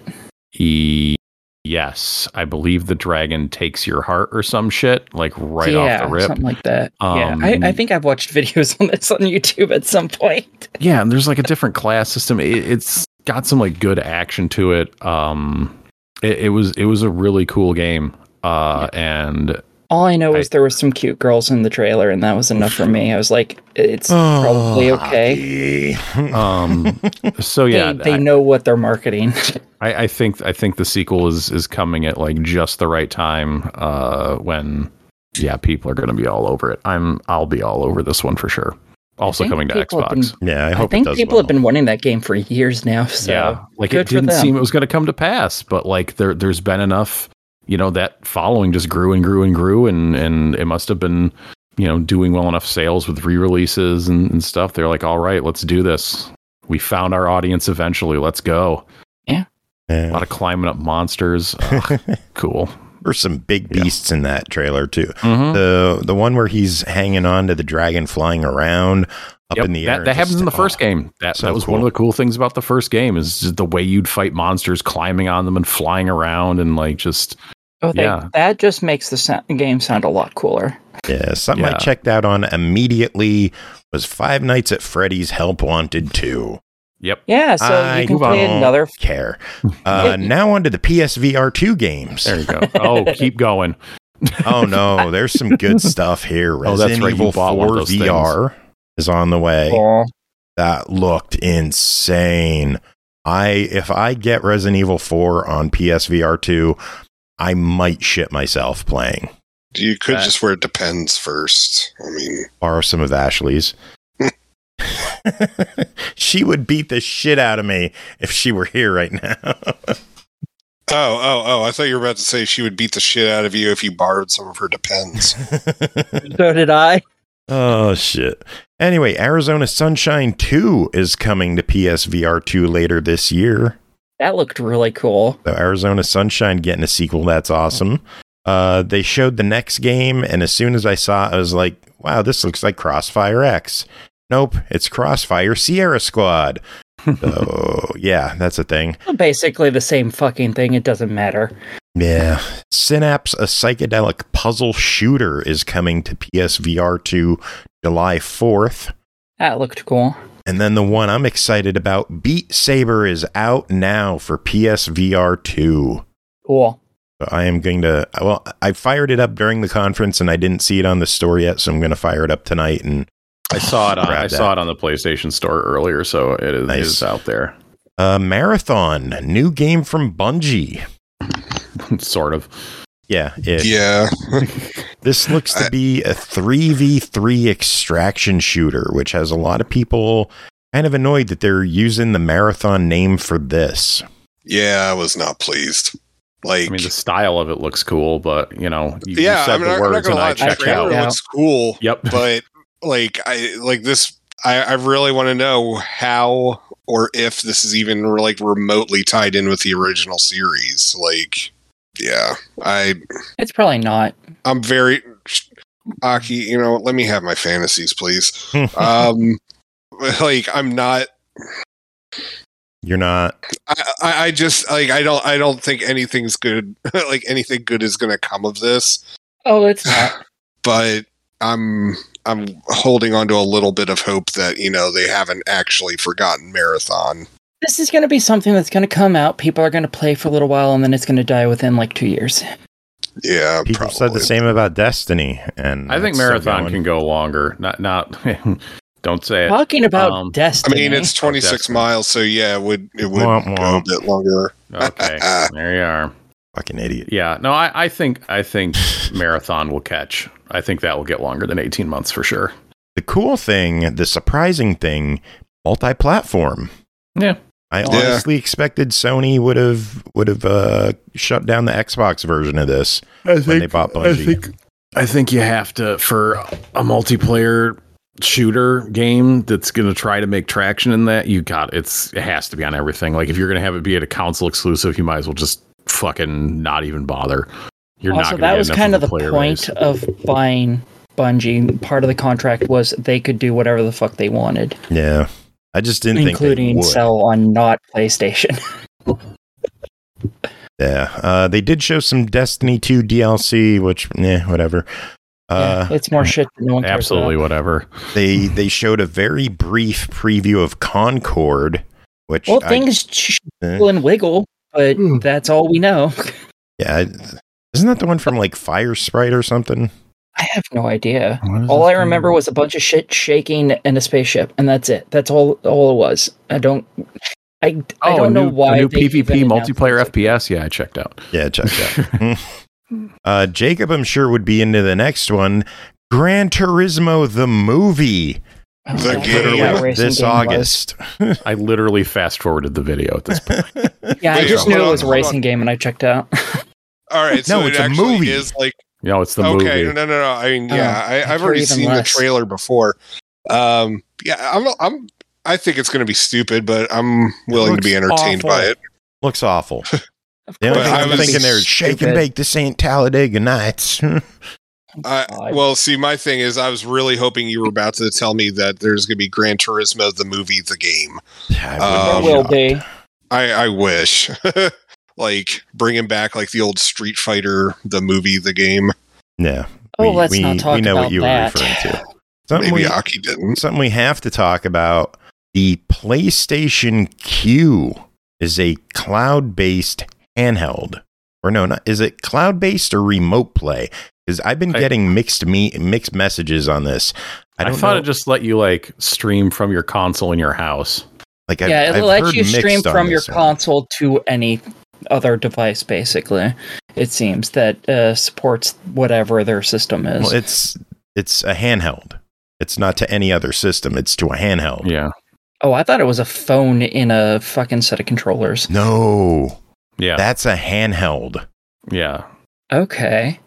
Yes, I believe the dragon takes your heart or some shit, like right off the rip. Something like that. I think I've watched videos on this on YouTube at some point. Yeah, and there's like a different class system. It's got some like good action to it. It was a really cool game. And all I know is there were some cute girls in the trailer, and that was enough for me. I was like, it's probably okay. So yeah, they know what they're marketing. I think the sequel is coming at like just the right time when people are going to be all over it. I'll be all over this one for sure. Also coming to Xbox. I think people have been wanting that game for years now. So like it didn't seem it was going to come to pass, but like there's been enough. That following just grew and grew and grew, and it must have been, doing well enough sales with re-releases and stuff. They're like, all right, let's do this. We found our audience eventually. Let's go. Yeah. A lot of climbing up monsters. Cool. There's some big beasts in that trailer too. Mm-hmm. The one where he's hanging on to the dragon flying around up in the air. That happens in the first game. That was cool. One of the cool things about the first game is just the way you'd fight monsters, climbing on them and flying around and like just. That just makes the game sound a lot cooler. Yeah, something I checked out on immediately was Five Nights at Freddy's Help Wanted 2. Yep. Yeah, so you can play another. Care. Now on to the PSVR 2 games. There you go. Oh, keep going. Oh no, there's some good stuff here. Resident Evil 4 VR is on the way. Oh. That looked insane. If I get Resident Evil 4 on PSVR 2, I might shit myself playing. You could just wear Depends first. I mean, borrow some of Ashley's. She would beat the shit out of me if she were here right now. Oh! I thought you were about to say she would beat the shit out of you if you borrowed some of her Depends. So did I. Oh, shit. Anyway, Arizona Sunshine 2 is coming to PSVR 2 later this year. That looked really cool. So Arizona Sunshine getting a sequel. That's awesome. They showed the next game, and as soon as I saw it, I was like, wow, this looks like Crossfire X. Nope, it's Crossfire Sierra Squad. So, yeah, that's a thing. Well, basically the same fucking thing. It doesn't matter. Yeah. Synapse, a psychedelic puzzle shooter, is coming to PSVR 2 July 4th. That looked cool. And then the one I'm excited about, Beat Saber, is out now for PSVR 2. Cool. So I am going to, I fired it up during the conference and I didn't see it on the store yet, so I'm going to fire it up tonight. And I saw it on the PlayStation Store earlier, so it is out there. Marathon, new game from Bungie. Sort of. Yeah. Yeah. This looks to be a 3v3 extraction shooter, which has a lot of people kind of annoyed that they're using the Marathon name for this. Yeah, I was not pleased. Like, I mean, the style of it looks cool, but you said the I'm words not and I checked out. It looks cool. Yep. But I really want to know how or if this is even like remotely tied in with the original series. Like, yeah, it's probably not. I'm very Aki, let me have my fantasies, please. Like, I'm not. You're not. I just like I don't think anything's good. Like, anything good is going to come of this. Oh, it's not. But I'm holding on to a little bit of hope that they haven't actually forgotten Marathon. This is going to be something that's going to come out. People are going to play for a little while, and then it's going to die within like 2 years. Yeah, People probably. said the same about Destiny, and I think it's still Marathon going. can go longer. Not. Don't say it. Talking about I Destiny. mean, it's 26 Destiny. miles, so yeah, it would Womp go a womp. bit longer. Okay, there you are. Fucking idiot. Yeah, no, I think Marathon will catch. I think that will get longer than 18 months for sure. The cool thing, the surprising thing, multi-platform. Yeah. I honestly expected Sony would have shut down the Xbox version of this when they bought Bungie. I think you have to, for a multiplayer shooter game that's going to try to make traction in that, it has to be on everything. Like if you're going to have it be at a console exclusive, you might as well just fucking not even bother. You're also, not going to that get was enough kind of of a the player point base. of buying Bungie. Part of the contract was they could do whatever the fuck they wanted, Yeah. I just didn't think they including would. sell on not PlayStation. Yeah. They did show some Destiny 2 DLC, which, whatever. Yeah, it's more shit that no one cares Absolutely about. whatever. They showed a very brief preview of Concord, which Well, things wiggle and wiggle, but that's all we know. yeah, isn't that the one from like Fire Sprite or something? I have no idea. All I remember was a bunch of shit shaking and a spaceship, and that's it. That's all it was. I don't know why. A new they even PvP announced multiplayer it. FPS. Yeah, I checked out. Yeah, check that. Jacob, I'm sure, would be into the next one. Gran Turismo the movie. Oh, The that's game. what that racing This game was. August. I literally fast forwarded the video at this point. Yeah, I Wait, just hold knew on, it was a hold racing on. game, and I checked out. All right, so No, it it's a actually movie. is like The okay, movie. no. I mean, Oh, yeah, I I've care already even seen less. the trailer before. Yeah, I think it's going to be stupid, but I'm willing to be looks entertained awful. by it. Looks awful. Of The only course thing I I'm was thinking there is shake and stupid. bake the St. Talladega Nights. God. Well, see, my thing is, I was really hoping you were about to tell me that there's going to be Gran Turismo the movie, the game. I There wouldn't will be be. I wish, like bringing back like the old Street Fighter, the movie, the game. Yeah. Oh, let's not talk We know about what you that. were referring to. Something Maybe we, Aki didn't. something we have to talk about. The PlayStation Q is a cloud-based handheld. Or no, not, is it cloud-based or remote play? Because I've been getting mixed messages on this. I don't thought know. it just let you like stream from your console in your house. Like Yeah, I've it'll let heard you stream mixed on from your this one. console to any other device, basically. It seems that supports whatever their system is. Well, it's a handheld. It's not to any other system. It's to a handheld. Yeah. Oh, I thought it was a phone in a fucking set of controllers. No, Yeah. that's a handheld. Yeah. Okay.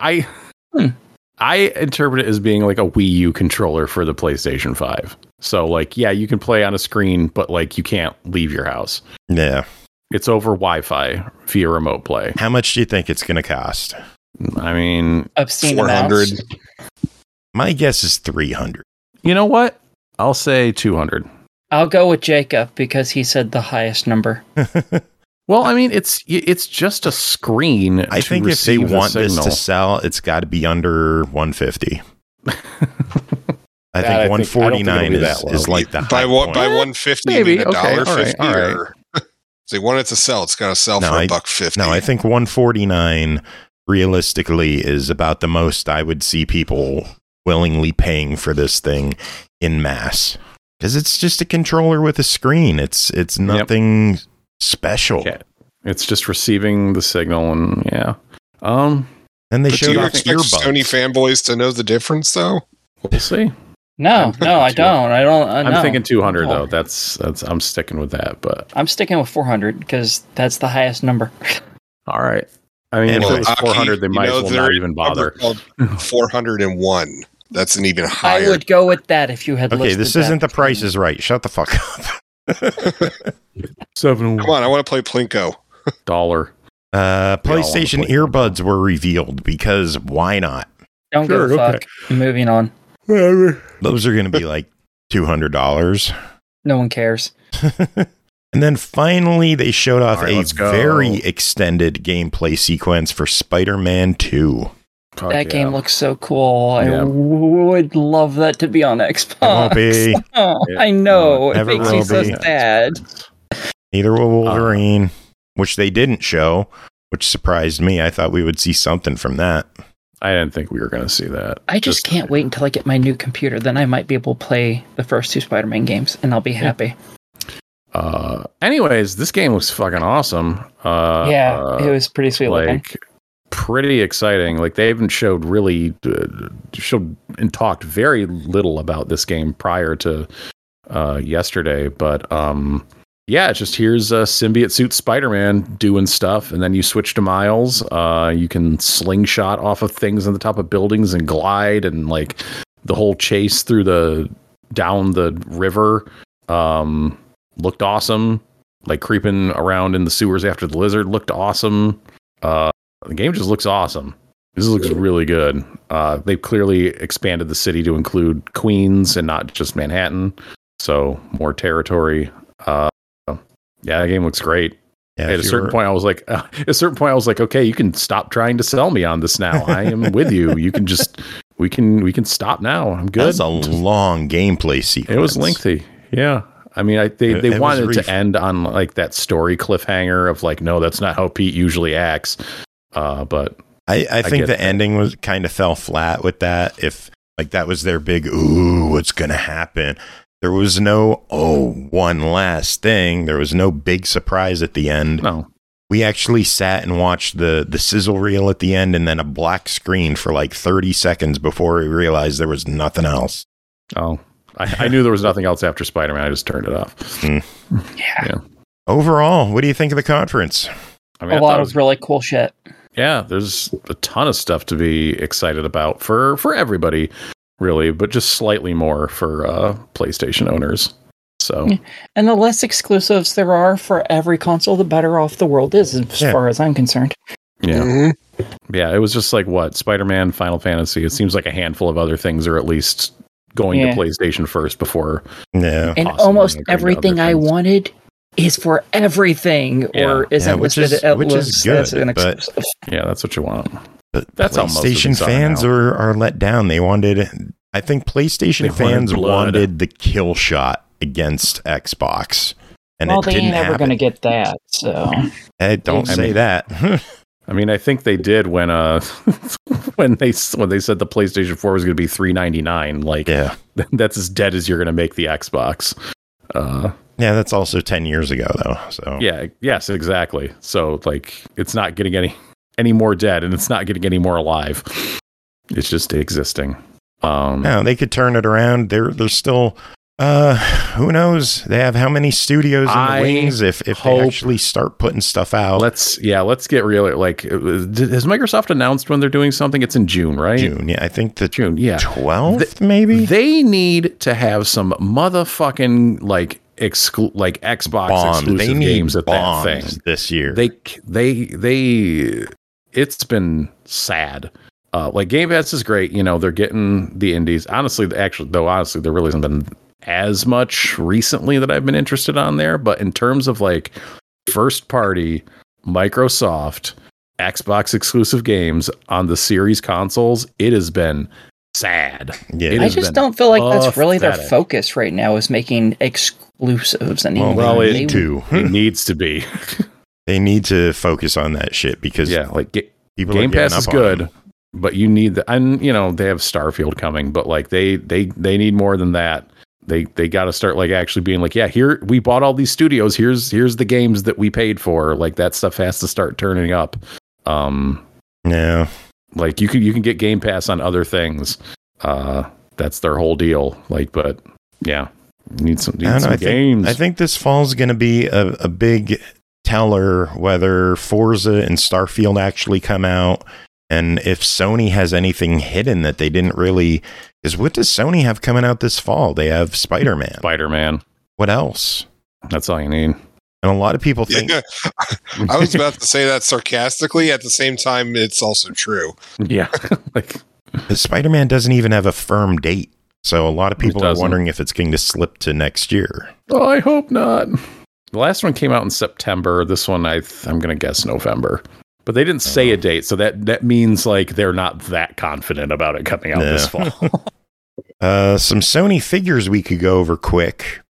I interpret it as being like a Wii U controller for the PlayStation 5. So like, yeah, you can play on a screen, but like you can't leave your house. Yeah. It's over Wi-Fi via remote play. How much do you think it's going to cost? I mean, Obscene 400. amounts. My guess is 300. you know what? I'll say 200. I'll go with Jacob because he said the highest number. Well, I mean, it's just a screen. I to think if they receive the want this signal. to sell, it's got to be under 150. I I think don't 149 think it'll be that is low. like the By high what? point. By 150, Maybe. you mean Okay, all right, $1.50? all right. Or if they want it to sell, it's got to sell No, for I- $1.50. No, I think 149 realistically is about the most I would see people willingly paying for this thing in mass. Because it's just a controller with a screen. It's nothing special. Yeah. It's just receiving the signal, and yeah. And they But do showed you off expect earbuds. Sony fanboys to know the difference, though? We'll see. No, I don't. I'm no. thinking 200 No. though. That's I'm sticking with that. But I'm sticking with 400 because that's the highest number. all right. I mean, And if it was Aki, 400, they you might know, as well there not is even a number bother. called 401. That's an even I higher. would go with that if you had Okay, listed this that isn't the between- Price is Right. Shut the fuck up. $7. Come on, I want to play Plinko. PlayStation play. earbuds were revealed because why not? Don't Sure, give a okay. fuck. Moving on. Those are going to be like $200. No one cares. And then finally, they showed off All right, a let's go. very extended gameplay sequence for Spider-Man 2. That game looks so cool. Yeah. I would love that to be on Xbox. It won't be. Oh, I know. It Never makes me will so be. sad. Neither will Wolverine, which they didn't show, which surprised me. I thought we would see something from that. I didn't think we were going to see that. I just can't wait until I get my new computer. Then I might be able to play the first 2 Spider-Man games, and I'll be happy. Anyways, this game was fucking awesome. It was pretty sweet looking. Pretty exciting. Like, they haven't showed and talked very little about this game prior to yesterday, but it's just here's a symbiote suit Spider-Man doing stuff, and then you switch to Miles. You can slingshot off of things on the top of buildings and glide, and like the whole chase down the river looked awesome. Like creeping around in the sewers after the lizard looked awesome. The game just looks awesome. This looks really good. They've clearly expanded the city to include Queens and not just Manhattan, so more territory. The game looks great. Yeah, at a certain point, I was like, okay, you can stop trying to sell me on this now. I am with you. You can just, we can stop now. I'm good. That's a long gameplay sequence. It was lengthy. Yeah. I mean, they wanted to end on like that story cliffhanger of like, no, that's not how Pete usually acts. But I think the ending was kind of fell flat with that. If like that was their big, ooh, what's going to happen? There was no, one last thing. There was no big surprise at the end. No. We actually sat and watched the sizzle reel at the end and then a black screen for like 30 seconds before we realized there was nothing else. Oh, I knew there was nothing else after Spider-Man. I just turned it off. Yeah. Overall, what do you think of the conference? I mean, a lot of really cool shit. Yeah, there's a ton of stuff to be excited about for everybody. Really, but just slightly more for PlayStation owners. So, and the less exclusives there are for every console, the better off the world is, as far as I'm concerned. Yeah, yeah. It was just like Spider-Man, Final Fantasy. It seems like a handful of other things are at least going to PlayStation first before. Yeah, and almost everything I wanted is for everything, or isn't listed at which is good. But that's what you want. But that's PlayStation fans are let down. They wanted, I think PlayStation fans wanted the kill shot against Xbox. And well, they ain't ever going to get that. So don't say that. I mean, I think they did when when they said the PlayStation 4 was going to be $399. Like, that's as dead as you're going to make the Xbox. Yeah, that's also 10 years ago, though. So yes, exactly. So like, it's not getting any more dead, and it's not getting any more alive. It's just existing. No, they could turn it around. They're still who knows? They have how many studios in the wings if they actually start putting stuff out. Let's get real. Like, has Microsoft announced when they're doing something? It's in June, right? June, yeah. I think June, 12th, maybe. They need to have some motherfucking like Xbox exclusive games at that thing this year. It's been sad. Like Game Pass is great. You know, they're getting the indies. Honestly, there really hasn't been as much recently that I've been interested on there. But in terms of like first party Microsoft Xbox exclusive games on the series consoles, it has been sad. Yeah, I just don't feel like that's really their focus right now, is making exclusives anymore. Well, it needs to be. They need to focus on that shit because people Game Pass is good, but you need they have Starfield coming, but like they need more than that. They got to start like actually being like, here we bought all these studios. Here's the games that we paid for. Like that stuff has to start turning up. Yeah, like you can get Game Pass on other things. That's their whole deal. Like, but need some games. I think this fall's going to be a big teller whether Forza and Starfield actually come out, and if Sony has anything hidden that they didn't really. Because what does Sony have coming out this fall? They have Spider-Man. What else? That's all you need. And a lot of people think. Yeah. I was about to say that sarcastically. At the same time, it's also true. Yeah. Like, Spider-Man doesn't even have a firm date. So a lot of people are wondering if it's going to slip to next year. Oh, I hope not. The last one came out in September. This one, I'm going to guess November. But they didn't say a date, so that means like they're not that confident about it coming out this fall. Some Sony figures we could go over quick.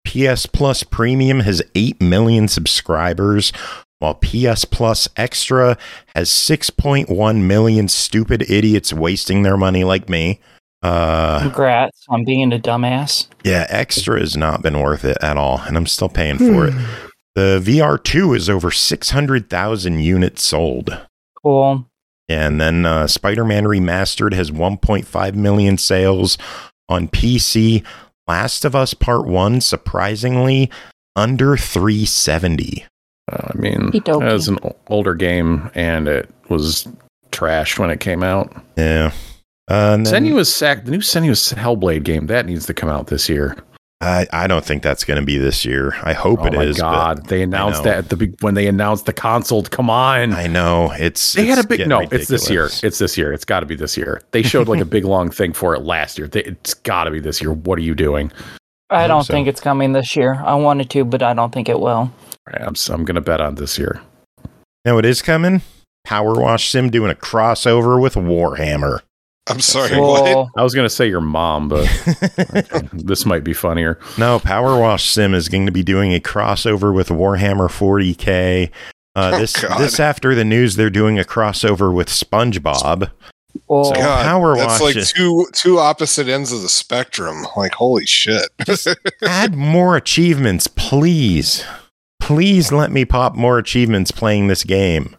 PS Plus Premium has 8 million subscribers, while PS Plus Extra has 6.1 million stupid idiots wasting their money like me. Congrats on being a dumbass. Yeah, Extra has not been worth it at all, and I'm still paying for it. The VR2 is over 600,000 units sold. Cool. And then Spider-Man Remastered has 1.5 million sales on PC. Last of Us Part 1, surprisingly, under 370. I mean, it was an older game, and it was trash when it came out. Yeah. Senua's the new Senua's Hellblade game, that needs to come out this year. I don't think that's going to be this year. I hope it is. Oh my God. They announced that when they announced the console. Come on. I know. It's this year. It's this year. It's got to be this year. They showed like a big long thing for it last year. It's got to be this year. What are you doing? I don't think it's coming this year. I wanted to, but I don't think it will. I'm going to bet on this year. No, it is coming. Power Wash Sim doing a crossover with Warhammer. I'm sorry, what? I was going to say your mom, but okay, this might be funnier. No, Power Wash Sim is going to be doing a crossover with Warhammer 40K. This after the news, they're doing a crossover with SpongeBob. So Power Wash, that's like two opposite ends of the spectrum. Like, holy shit. Add more achievements, please. Please let me pop more achievements playing this game.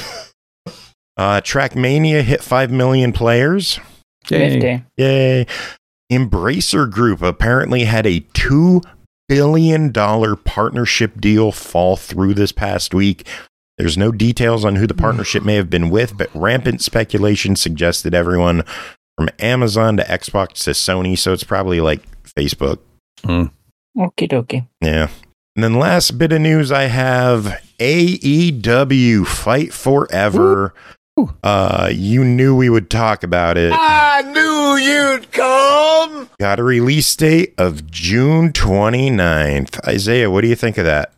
Trackmania hit 5 million players. Yay. Embracer Group apparently had a $2 billion partnership deal fall through this past week. There's no details on who the partnership may have been with, but rampant speculation suggested everyone from Amazon to Xbox to Sony, so it's probably like Facebook. Okie dokie. Yeah. And then last bit of news I have, AEW Fight Forever. You knew we would talk about it. I knew you'd come. Got a release date of June 29th. Isaiah, what do you think of that?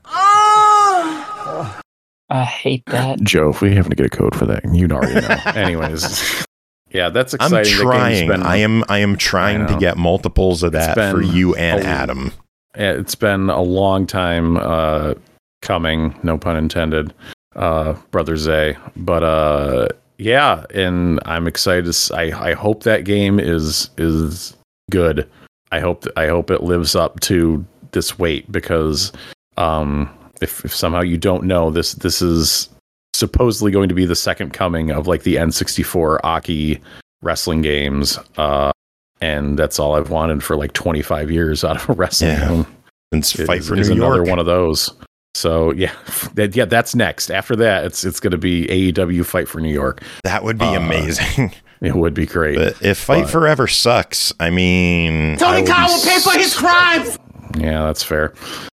I hate that. Joe, if we happen to get a code for that, you already know. Anyways, yeah, that's exciting. I am trying to get multiples of that for you and Adam. It's been a long time coming, no pun intended. Brother Zay, but yeah, and I'm excited. I hope that game is good. I hope it lives up to this weight, because if somehow you don't know, this is supposedly going to be the second coming of like the N64 Aki wrestling games, and that's all I've wanted for like 25 years out of a wrestling game. Since Fight for New York, another one of those. So yeah, that's next. After that, it's going to be AEW Fight for New York. That would be amazing. It would be great. But if Fight Forever sucks, I mean, Tony Khan will pay for his crimes. Yeah, that's fair.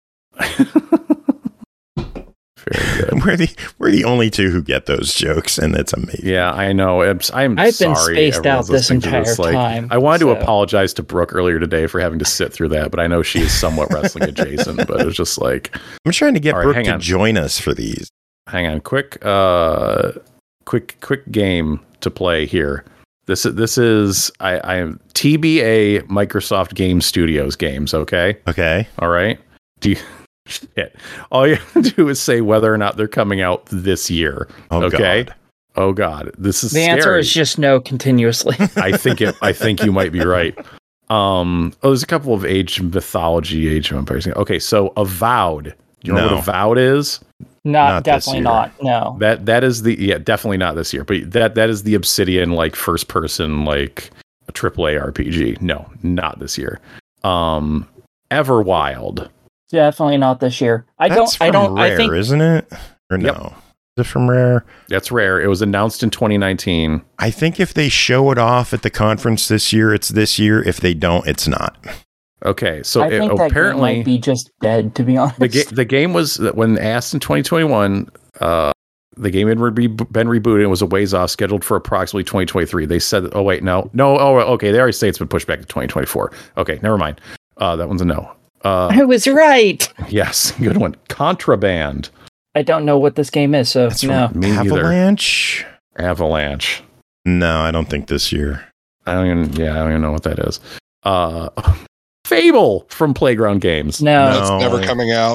Very good. We're the only two who get those jokes, and it's amazing. Yeah, I know. I've been spaced out this entire time. I wanted to apologize to Brooke earlier today for having to sit through that, but I know she is somewhat wrestling adjacent. But it was just like, I'm trying to get Brooke to join us for these. Hang on, quick game to play here. This is I am TBA Microsoft Game Studios games. Okay. All right. Shit. All you have to do is say whether or not they're coming out this year. Okay. God. Oh God. This is the scary. answer is just no continuously. I think you might be right. There's a couple of Age of Empires. Okay, so Avowed. You know what Avowed is? Not definitely not. No. That is definitely not this year. But that is the Obsidian like first person like a AAA RPG. No, not this year. Everwild. Definitely not this year. Rare, I think, isn't it? Or no? Yep. Is it from Rare? That's Rare. It was announced in 2019. I think if they show it off at the conference this year, it's this year. If they don't, it's not. Okay, so I think that apparently game might be just dead, to be honest. The game was, when asked in 2021, the game had been rebooted and was a ways off, scheduled for approximately 2023. They said, oh wait, no. Oh, okay. They already say it's been pushed back to 2024. Okay, never mind. That one's a no. I was right. Yes, good one. Contraband. I don't know what this game is, so that's no. Me Avalanche? Avalanche. No, I don't think this year. I don't even know what that is. Fable from Playground Games. No, That's never coming out.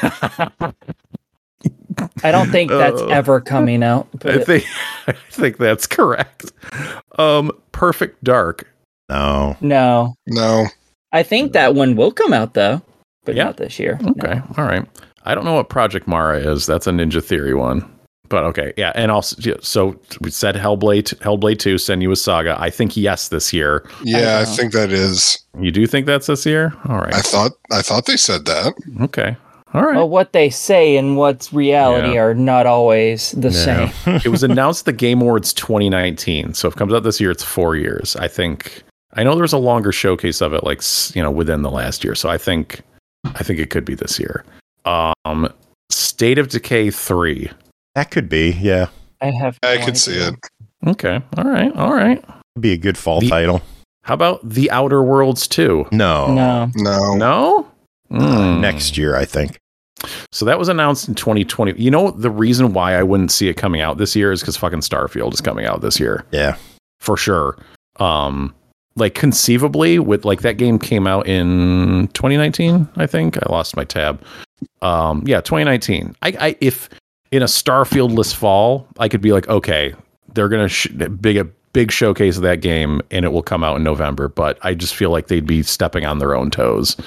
I don't think that's ever coming out. But I think that's correct. Perfect Dark. No. no, I think that one will come out though, but Yeah. not this year. Okay, No. all right. I don't know what Project Mara is. That's a Ninja Theory one. But okay, yeah, and also, so we said Hellblade 2, Senua's Saga. I think yes this year. Yeah, I don't know. think that is. You do think that's this year? All right. I thought they said that. Okay. All right. Well, what they say and what's reality Yeah. are not always the same. It was announced at the Game Awards 2019. So if it comes out this year, it's 4 years. I know there's a longer showcase of it, like, within the last year. So I think it could be this year. State of Decay 3. That could be, yeah. I have. I no could see idea. it. Okay. All right. Could be a good fall The- title. How about The Outer Worlds 2? No. No. No. No? Next year, I think. So that was announced in 2020. You know, the reason why I wouldn't see it coming out this year is because fucking Starfield is coming out this year. Yeah. For sure. Like conceivably with like that game came out in 2019, I think. I lost my tab. 2019. I if in a Starfield-less fall, I could be like, okay, they're going to a big showcase of that game and it will come out in November, but I just feel like they'd be stepping on their own toes.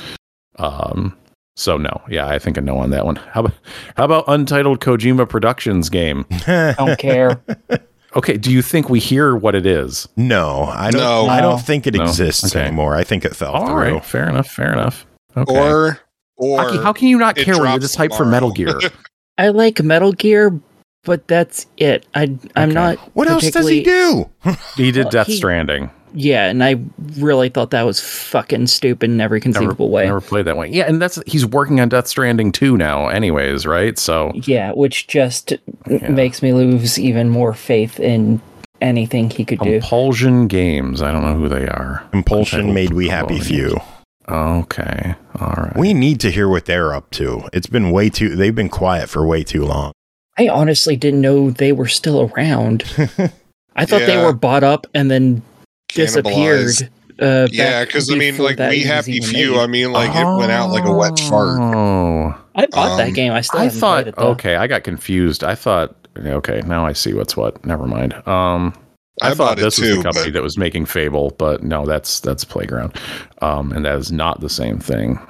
So no. Yeah, I think a no on that one. How about Untitled Kojima Productions game? Don't care. Okay, do you think we hear what it is? No, I don't. No. I don't think it No. exists Okay. anymore. I think it fell All through. right, fair enough. Okay. Or Aki, how can you not it care when you're drops this hyped for tomorrow. Metal Gear? I like Metal Gear, but that's it. I'm Okay. not. What else does he do? He did Well, Death he- Stranding. Yeah, and I really thought that was fucking stupid in every conceivable way. Never played that one. Yeah, and he's working on Death Stranding 2 now, anyways, right? So Yeah, which just makes me lose even more faith in anything he could do. Compulsion Games. I don't know who they are. Compulsion Untitled made we happy Compulsion few. Games. Okay, all right. We need to hear what they're up to. It's been they've been quiet for way too long. I honestly didn't know they were still around. I thought they Yeah. were bought up and then disappeared. Cannibalized. Yeah, back because I mean, before like that We was Happy even Few. made. I mean, like it went out like a wet fart. Oh, I bought that Um, game. I still I haven't thought. played it though. Okay, I got confused. I thought. Okay, now I see what's what. Never mind. I thought bought it this was too, the company but- that was making Fable, but no, that's Playground, and that is not the same thing.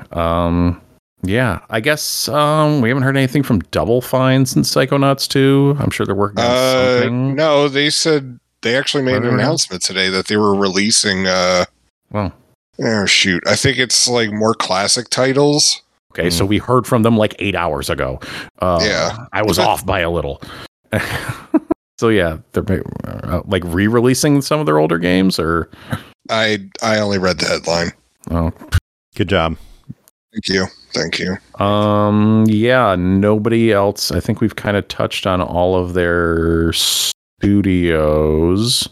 Yeah, I guess we haven't heard anything from Double Fine since Psychonauts 2. I'm sure they're working on something. No, they said they actually made an Whatever. announcement today that they were releasing. Well, Oh shoot! I think it's like more classic titles. okay, so we heard from them like 8 hours ago. Yeah. I was off by a little. So yeah, they're like re-releasing some of their older games, or I only read the headline. oh. Good job. Thank you. Yeah, nobody else. I think we've kind of touched on all of their studios.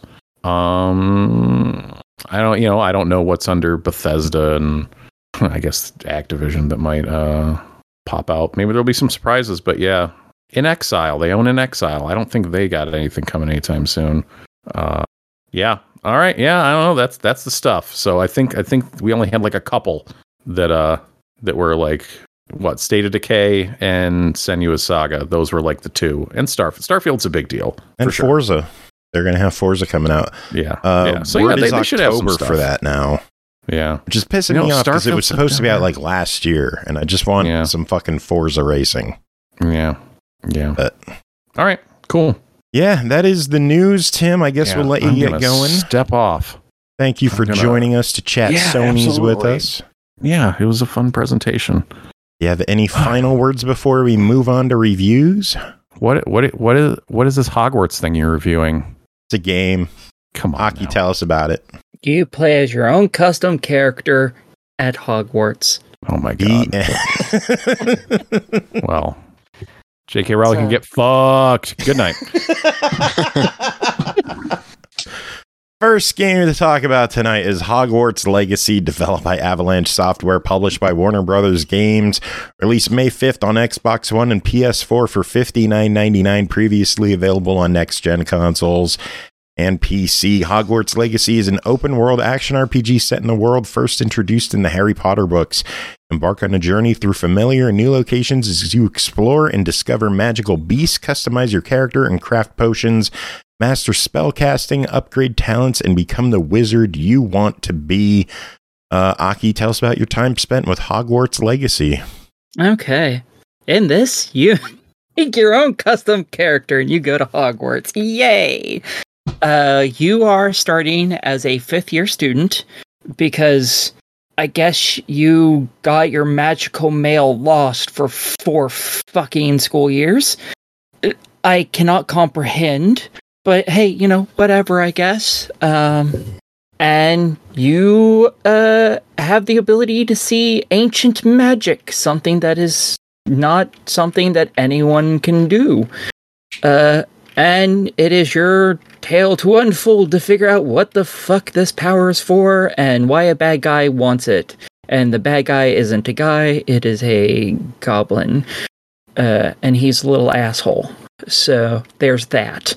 I don't know what's under Bethesda and I guess Activision that might pop out. Maybe there'll be some surprises, but yeah. In Exile, they own In Exile. I don't think they got anything coming anytime soon. Yeah. All right. Yeah, I don't know. That's the stuff. So I think we only had like a couple that were like what, State of Decay and Senua's Saga. Those were like the two. And Starfield's a big deal. And for sure. Forza. They're going to have Forza coming out. Yeah. So word yeah, is they should have some October stuff for that now. Yeah. Which is pissing You know, me off because it was Starfield's supposed to be out September. like last year, and I just want some fucking Forza racing. Yeah. But all right. Cool. yeah, that is the news, Tim. I guess Yeah, we'll let you I'm get gonna going. Step off. Thank you for I'm gonna- joining us to chat Yeah, Sony's with absolutely. us. Yeah, it was a fun presentation. You have any final words before we move on to reviews? What is this Hogwarts thing you're reviewing? It's a game. Come on. Aki, now. tell us about it. You play as your own custom character at Hogwarts. Oh my god. The Well, J.K. Rowling can get fucked. Good night. First game to talk about tonight is Hogwarts Legacy, developed by Avalanche Software, published by Warner Brothers Games, released May 5th on Xbox One and PS4 for $59.99, previously available on next-gen consoles. and PC. Hogwarts Legacy is an open-world action RPG set in the world first introduced in the Harry Potter books. Embark on a journey through familiar and new locations as you explore and discover magical beasts, customize your character, and craft potions, master spellcasting, upgrade talents, and become the wizard you want to be. Aki, tell us about your time spent with Hogwarts Legacy. Okay. In this, you make your own custom character and you go to Hogwarts. Yay! You are starting as a 5th-year student because I guess you got your magical mail lost for 4 fucking school years. I cannot comprehend, but hey, whatever, I guess. And you have the ability to see ancient magic, something that is not something that anyone can do. And it is your tale to unfold to figure out what the fuck this power is for and why a bad guy wants it. And the bad guy isn't a guy, it is a goblin. And he's a little asshole. So there's that.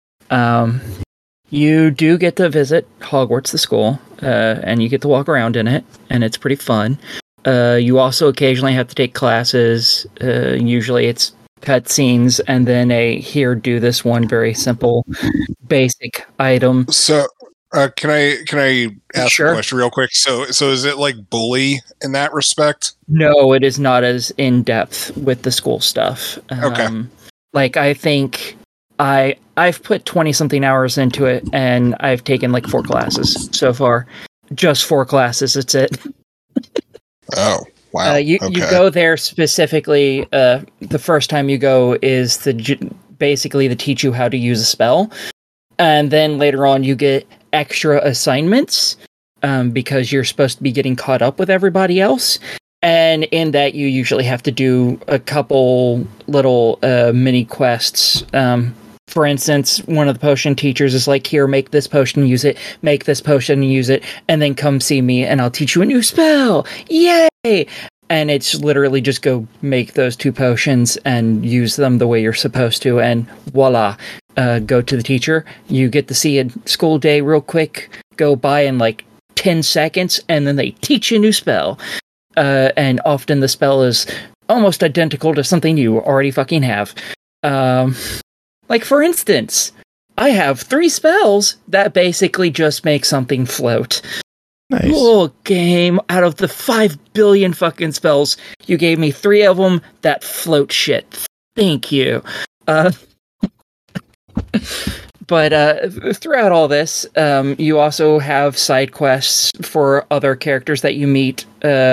You do get to visit Hogwarts, the school, and you get to walk around in it, and it's pretty fun. You also occasionally have to take classes. Usually it's cutscenes, and then do this one very simple, basic item. So, can I ask Sure. a question real quick? So is it like Bully in that respect? No, it is not as in-depth with the school stuff. Okay. I think I've put 20-something hours into it, and I've taken 4 classes so far. Just 4 classes, that's it. Oh, wow. You go there specifically, the first time you go is basically to teach you how to use a spell. And then later on you get extra assignments, because you're supposed to be getting caught up with everybody else. And in that you usually have to do a couple little mini quests. For instance, one of the potion teachers is like, here, make this potion, use it, make this potion, use it, and then come see me and I'll teach you a new spell. Yay! And it's literally just go make those 2 potions and use them the way you're supposed to, and voila, go to the teacher. You get to see a school day real quick, go by in 10 seconds, and then they teach you a new spell. And often the spell is almost identical to something you already fucking have. For instance, I have 3 spells that basically just make something float. Nice. Cool game. Out of the 5 billion fucking spells, you gave me 3 of them that float shit. Thank you. But throughout all this, you also have side quests for other characters that you meet,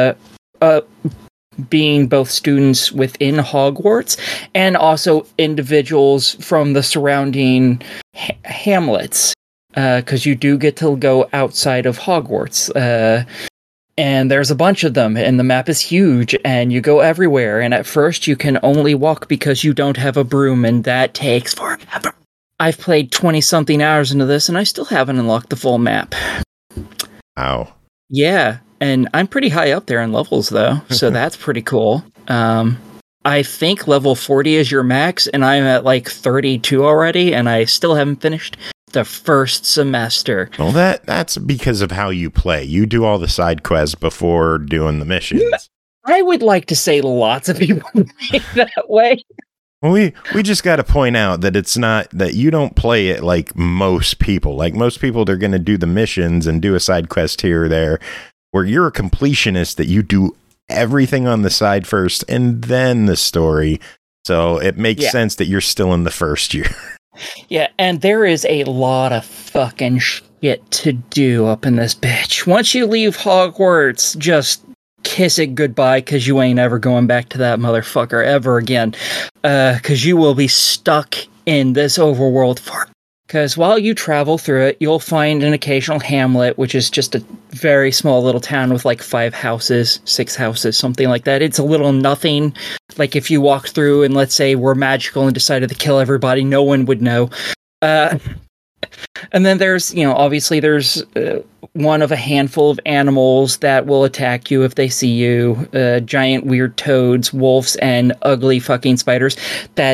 being both students within Hogwarts and also individuals from the surrounding hamlets, because you do get to go outside of Hogwarts. And there's a bunch of them, and the map is huge, and you go everywhere. And at first, you can only walk because you don't have a broom, and that takes forever. I've played 20-something hours into this, and I still haven't unlocked the full map. Wow. Yeah, and I'm pretty high up there in levels, though, so that's pretty cool. I think level 40 is your max, and I'm at 32 already, and I still haven't finished the first semester. Well, that's because of how you play. You do all the side quests before doing the missions. I would like to say lots of people play that way. Well, we just got to point out that it's not that you don't play it like most people. Like most people, they're going to do the missions and do a side quest here or there, where you're a completionist that you do everything on the side first and then the story. So it makes sense that you're still in the first year. Yeah, and there is a lot of fucking shit to do up in this bitch. Once you leave Hogwarts, just kiss it goodbye, because you ain't ever going back to that motherfucker ever again. Because you will be stuck in this overworld for... Because while you travel through it, you'll find an occasional hamlet, which is just a very small little town with 5 houses, 6 houses, something like that. It's a little nothing. If you walk through and let's say we're magical and decided to kill everybody, no one would know. And then there's, obviously there's one of a handful of animals that will attack you if they see you. Giant weird toads, wolves, and ugly fucking spiders that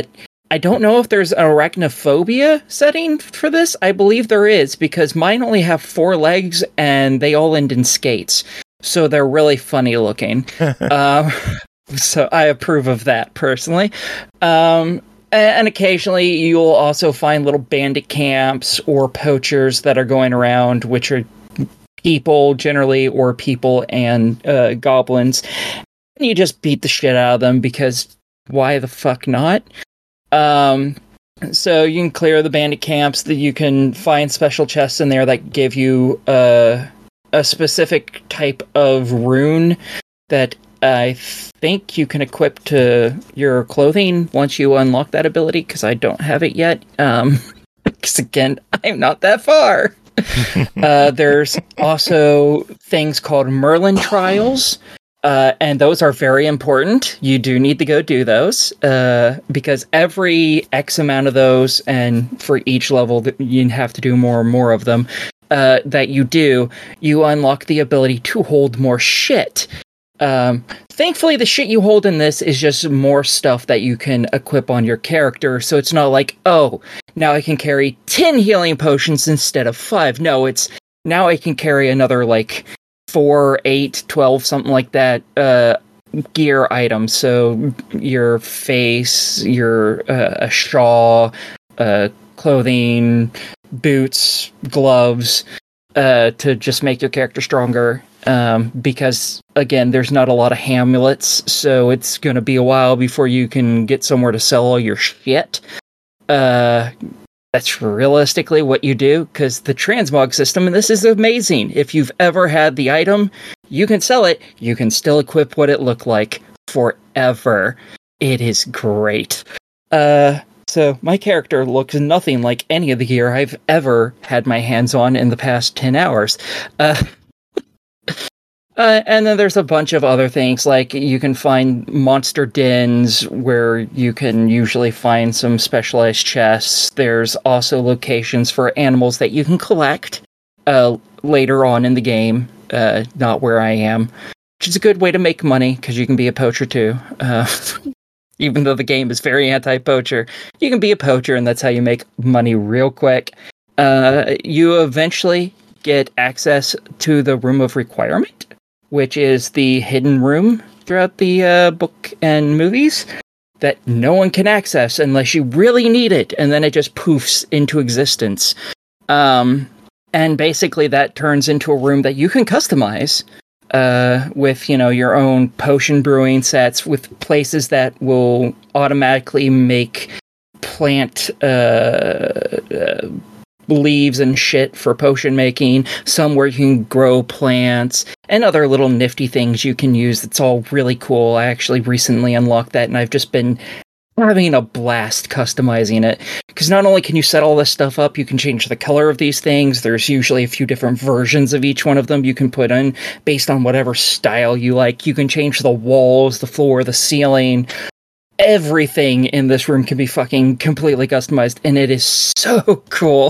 I don't know if there's an arachnophobia setting for this. I believe there is, because mine only have 4 legs and they all end in skates. So they're really funny looking. So I approve of that personally. And occasionally you'll also find little bandit camps or poachers that are going around, which are people generally, or people and goblins. And you just beat the shit out of them, because why the fuck not? So you can clear the bandit camps, that you can find special chests in there that give you a specific type of rune that I think you can equip to your clothing once you unlock that ability, because I don't have it yet. Because again, I'm not that far. There's also things called Merlin trials. And those are very important. You do need to go do those, because every X amount of those, and for each level, you have to do more and more of them, that you do, you unlock the ability to hold more shit. Thankfully, the shit you hold in this is just more stuff that you can equip on your character, so it's not like, oh, now I can carry 10 healing potions instead of 5. No, it's, now I can carry another, 4, 8, 12, something like that, gear items. So your face, your a shawl, clothing, boots, gloves, to just make your character stronger. Because again, there's not a lot of amulets, so it's going to be a while before you can get somewhere to sell all your shit. That's realistically what you do, because the transmog system, and this is amazing. If you've ever had the item, you can sell it. You can still equip what it looked like forever. It is great. So my character looks nothing like any of the gear I've ever had my hands on in the past 10 hours. And then there's a bunch of other things, like you can find monster dens where you can usually find some specialized chests. There's also locations for animals that you can collect later on in the game, not where I am, which is a good way to make money, because you can be a poacher too. Even though the game is very anti-poacher, you can be a poacher, and that's how you make money real quick. You eventually get access to the Room of Requirement, which is the hidden room throughout the book and movies that no one can access unless you really need it, and then it just poofs into existence. And basically that turns into a room that you can customize with, your own potion brewing sets, with places that will automatically make plant leaves and shit for potion making, some where you can grow plants, and other little nifty things you can use. It's all really cool. I actually recently unlocked that, and I've just been having a blast customizing it, because not only can you set all this stuff up, you can change the color of these things. There's usually a few different versions of each one of them you can put in based on whatever style you like. You can change the walls, the floor, the ceiling. Everything in this room can be fucking completely customized, and it is so cool.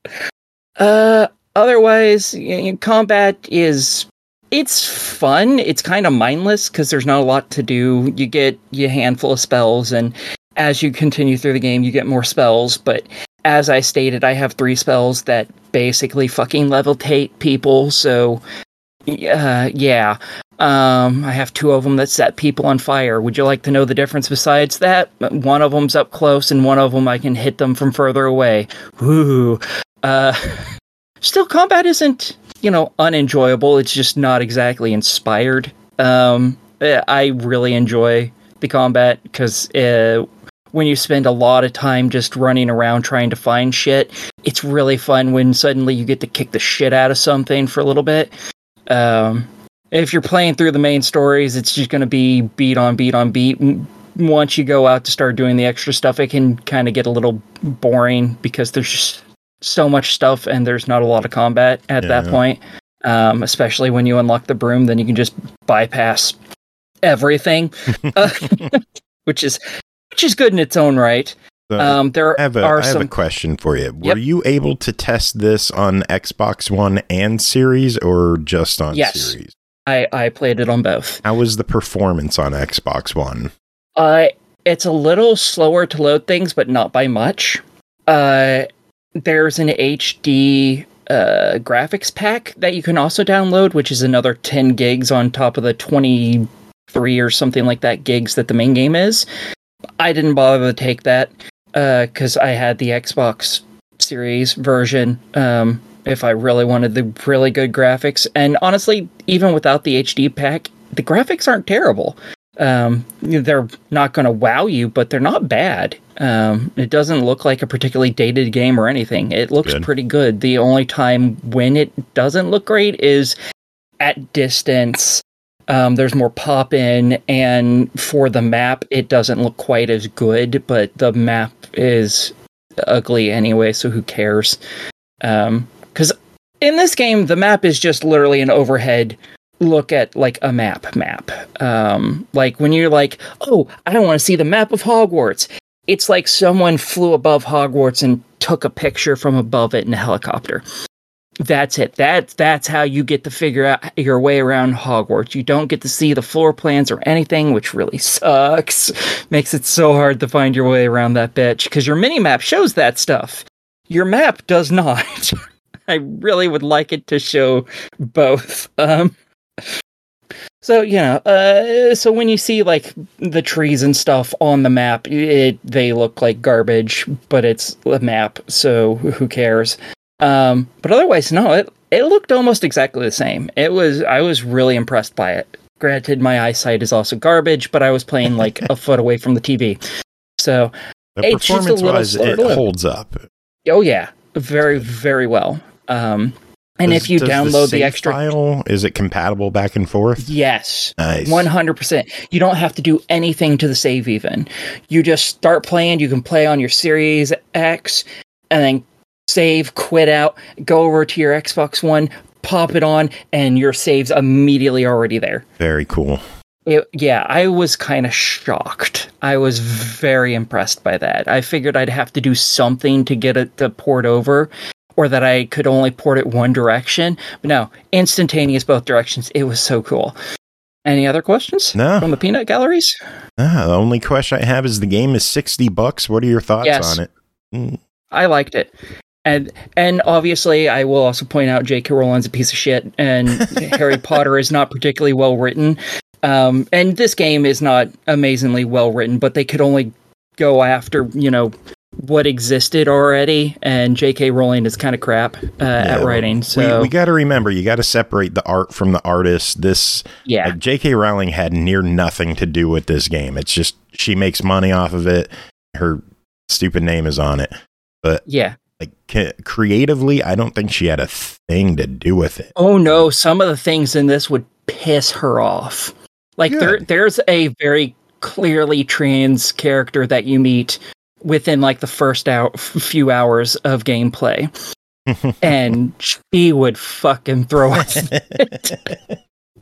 Otherwise, combat it's fun. It's kind of mindless, because there's not a lot to do. You get a handful of spells, and as you continue through the game, you get more spells. But as I stated, I have 3 spells that basically fucking levitate people. So, yeah. I have 2 of them that set people on fire. Would you like to know the difference besides that? One of them's up close, and one of them I can hit them from further away. Woo. Still, combat isn't, unenjoyable. It's just not exactly inspired. I really enjoy the combat, because when you spend a lot of time just running around trying to find shit, it's really fun when suddenly you get to kick the shit out of something for a little bit. If you're playing through the main stories, it's just going to be beat on beat on beat. Once you go out to start doing the extra stuff, it can kind of get a little boring, because there's just so much stuff and there's not a lot of combat at that point. Especially when you unlock the broom, then you can just bypass everything, which is good in its own right. So I have a question for you. Were you able to test this on Xbox One and Series, or just on Series? I played it on both. How was the performance on Xbox One? It's a little slower to load things, but not by much. There's an HD graphics pack that you can also download, which is another 10 gigs on top of the 23 or something like that gigs that the main game is. I didn't bother to take that because I had the Xbox Series version if I really wanted the really good graphics. And honestly, even without the HD pack, the graphics aren't terrible. They're not going to wow you, but they're not bad. It doesn't look like a particularly dated game or anything. It looks pretty good. The only time when it doesn't look great is at distance. There's more pop in, and for the map, it doesn't look quite as good, but the map is ugly anyway, so who cares? Because in this game, the map is just literally an overhead look at like a map. Like when you're like, oh, I want to see the map of Hogwarts. It's like someone flew above Hogwarts and took a picture from above it in a helicopter. That's it. That's how you get to figure out your way around Hogwarts. You don't get to see the floor plans or anything, which really sucks. Makes it so hard to find your way around that bitch, because your mini-map shows that stuff. Your map does not. I really would like it to show both. So, so when you see, like, the trees and stuff on the map, they look like garbage, but it's a map, so who cares? But otherwise, no, it looked almost exactly the same. I was really impressed by it. Granted, my eyesight is also garbage, but I was playing, like, a foot away from the TV. So, it's just a little slow. It holds up. Oh, yeah. Very, very well. And if you download the extra file, is it compatible back and forth? Yes. Nice. 100%. You don't have to do anything to the save even. You just start playing. You can play on your Series X and then save, quit out, go over to your Xbox One, pop it on, and your save's immediately already there. Very cool. I was kind of shocked. I was very impressed by that. I figured I'd have to do something to get it to port over, or that I could only port it one direction. But no, instantaneous both directions. It was so cool. Any other questions? No. From the peanut galleries? No, the only question I have is the game is $60. What are your thoughts on it? I liked it. And obviously, I will also point out J.K. Rowling's a piece of shit, and Harry Potter is not particularly well written. And this game is not amazingly well written, but they could only go after, what existed already, and J.K. Rowling is kind of crap at writing. So we got to remember, you got to separate the art from the artist. J.K. Rowling had near nothing to do with this game. It's just she makes money off of it. Her stupid name is on it, but creatively, I don't think she had a thing to do with it. Oh no, some of the things in this would piss her off. Like there's a very clearly trans character that you meet within like the first few hours of gameplay, and she would fucking throw a fit.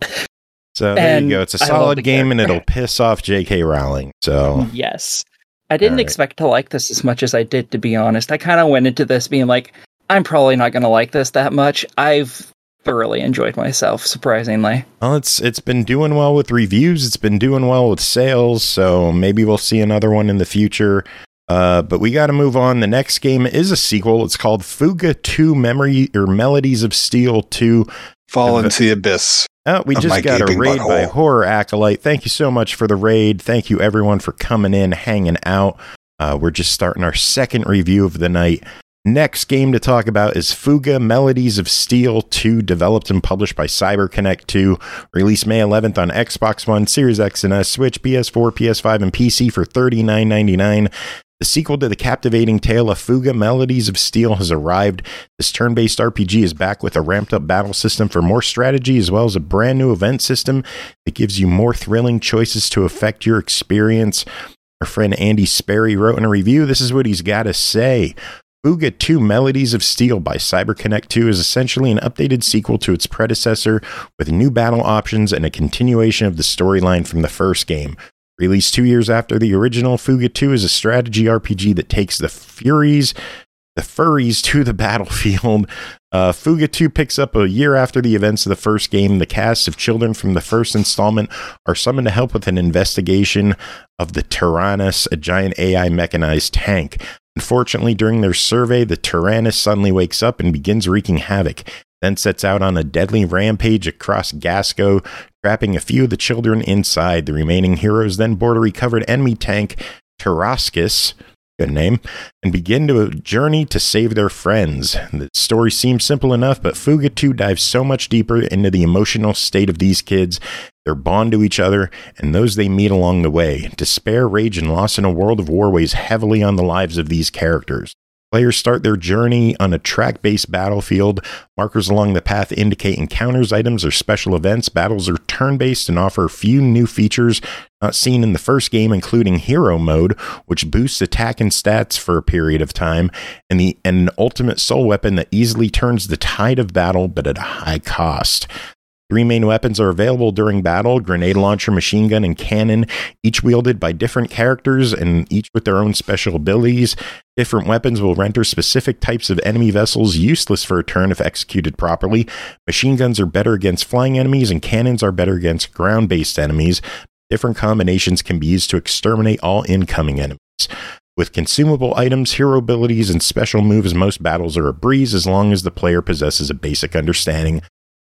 So there you go. It's a solid game, and it'll piss off J.K. Rowling. So yes, I didn't expect to like this as much as I did, to be honest. I kind of went into this being like, I'm probably not going to like this that much. I've thoroughly enjoyed myself, surprisingly. Well, it's been doing well with reviews. It's been doing well with sales. So maybe we'll see another one in the future. But we got to move on. The next game is a sequel. It's called Fuga 2 Melodies of Steel 2. Fall into the abyss. We just got a raid by Horror Acolyte. Thank you so much for the raid. Thank you everyone for coming in, hanging out. We're just starting our second review of the night. Next game to talk about is Fuga Melodies of Steel 2, developed and published by CyberConnect 2, released May 11th on Xbox One, Series X and S, Switch, PS4, PS5, and PC for $39.99. The sequel to the captivating tale of Fuga Melodies of Steel has arrived. This turn-based RPG is back with a ramped-up battle system for more strategy, as well as a brand-new event system that gives you more thrilling choices to affect your experience. Our friend Andy Sperry wrote in a review, this is what he's got to say. Fuga 2 Melodies of Steel by CyberConnect 2 is essentially an updated sequel to its predecessor, with new battle options and a continuation of the storyline from the first game. Released 2 years after the original, Fuga 2 is a strategy RPG that takes the Furies the furries to the battlefield. Fuga 2 picks up a year after the events of the first game. The cast of children from the first installment are summoned to help with an investigation of the Tyrannus, a giant AI mechanized tank. Unfortunately, during their survey, the Tyrannus suddenly wakes up and begins wreaking havoc, then sets out on a deadly rampage across Gasco, trapping a few of the children inside. The remaining heroes then board a recovered enemy tank, Tarascus, good name, and begin to journey to save their friends. The story seems simple enough, but Fuga 2 dives so much deeper into the emotional state of these kids, their bond to each other, and those they meet along the way. Despair, rage, and loss in a world of war weighs heavily on the lives of these characters. Players start their journey on a track-based battlefield. Markers along the path indicate encounters, items, or special events. Battles are turn-based and offer a few new features not seen in the first game, including Hero Mode, which boosts attack and stats for a period of time, and an ultimate soul weapon that easily turns the tide of battle, but at a high cost. 3 main weapons are available during battle: grenade launcher, machine gun, and cannon, each wielded by different characters and each with their own special abilities. Different weapons will render specific types of enemy vessels useless for a turn if executed properly. Machine guns are better against flying enemies, and cannons are better against ground-based enemies. Different combinations can be used to exterminate all incoming enemies. With consumable items, hero abilities, and special moves, most battles are a breeze as long as the player possesses a basic understanding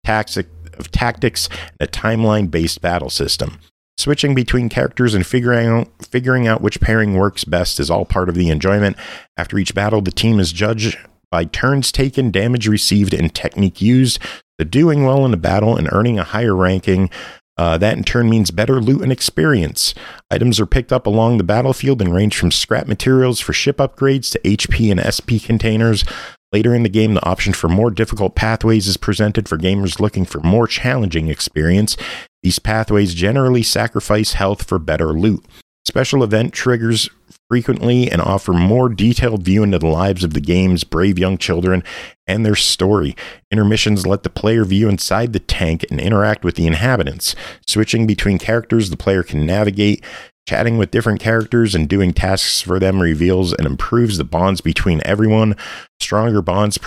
of tactics and a timeline-based battle system. Switching between characters and figuring out which pairing works best is all part of the enjoyment. After each battle, the team is judged by turns taken, damage received, and technique used. So doing well in a battle and earning a higher ranking, that in turn means better loot and experience. Items are picked up along the battlefield and range from scrap materials for ship upgrades to HP and SP containers. Later in the game, the option for more difficult pathways is presented for gamers looking for more challenging experience. These pathways generally sacrifice health for better loot. Special event triggers frequently and offer more detailed view into the lives of the game's brave young children and their story. Intermissions let the player view inside the tank and interact with the inhabitants. Switching between characters, the player can navigate. Chatting with different characters and doing tasks for them reveals and improves the bonds between everyone. Stronger bonds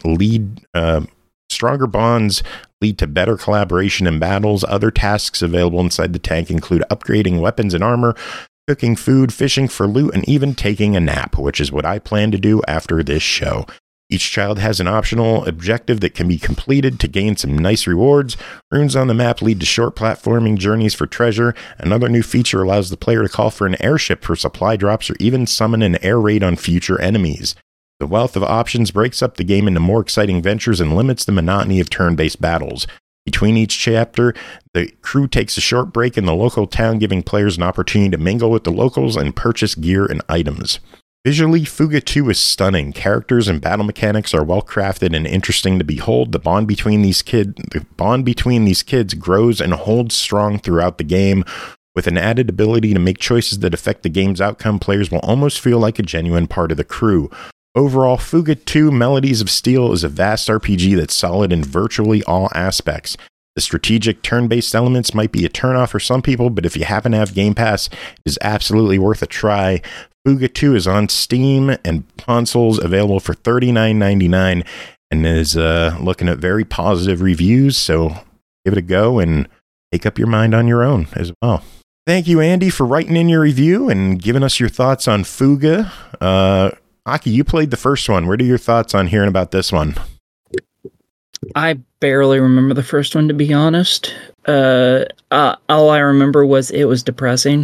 lead to better collaboration in battles. Other tasks available inside the tank include upgrading weapons and armor, cooking food, fishing for loot, and even taking a nap, which is what I plan to do after this show. Each child has an optional objective that can be completed to gain some nice rewards. Runes on the map lead to short platforming journeys for treasure. Another new feature allows the player to call for an airship for supply drops or even summon an air raid on future enemies. The wealth of options breaks up the game into more exciting ventures and limits the monotony of turn-based battles. Between each chapter, the crew takes a short break in the local town, giving players an opportunity to mingle with the locals and purchase gear and items. Visually, Fuga 2 is stunning. Characters and battle mechanics are well crafted and interesting to behold. The bond between these kids grows and holds strong throughout the game. With an added ability to make choices that affect the game's outcome, players will almost feel like a genuine part of the crew. Overall, Fuga 2 Melodies of Steel is a vast RPG that's solid in virtually all aspects. The strategic turn-based elements might be a turnoff for some people, but if you happen to have Game Pass, it is absolutely worth a try. Fuga 2 is on Steam and consoles, available for $39.99, and is looking at very positive reviews, so give it a go and make up your mind on your own as well. Thank you, Andy, for writing in your review and giving us your thoughts on Fuga. Aki, you played the first one. What are your thoughts on hearing about this one? I barely remember the first one, to be honest. All I remember was it was depressing.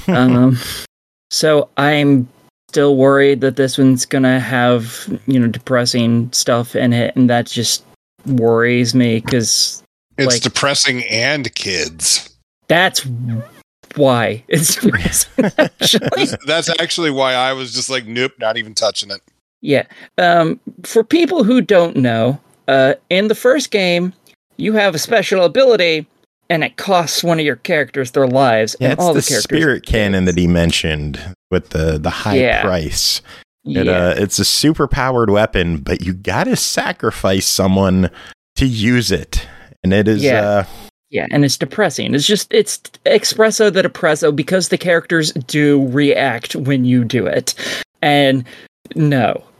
So I'm still worried that this one's gonna have, depressing stuff in it, and that just worries me because it's depressing and kids. That's why it's depressing. Actually. That's actually why I was just like, nope, not even touching it. Yeah. For people who don't know, in the first game, you have a special ability, and it costs one of your characters their lives. Yeah, and it's all the the characters spirit cannon that he mentioned with the high price. It's a super powered weapon, but you gotta sacrifice someone to use it, and it is. And it's depressing. It's espresso the depresso because the characters do react when you do it, and no.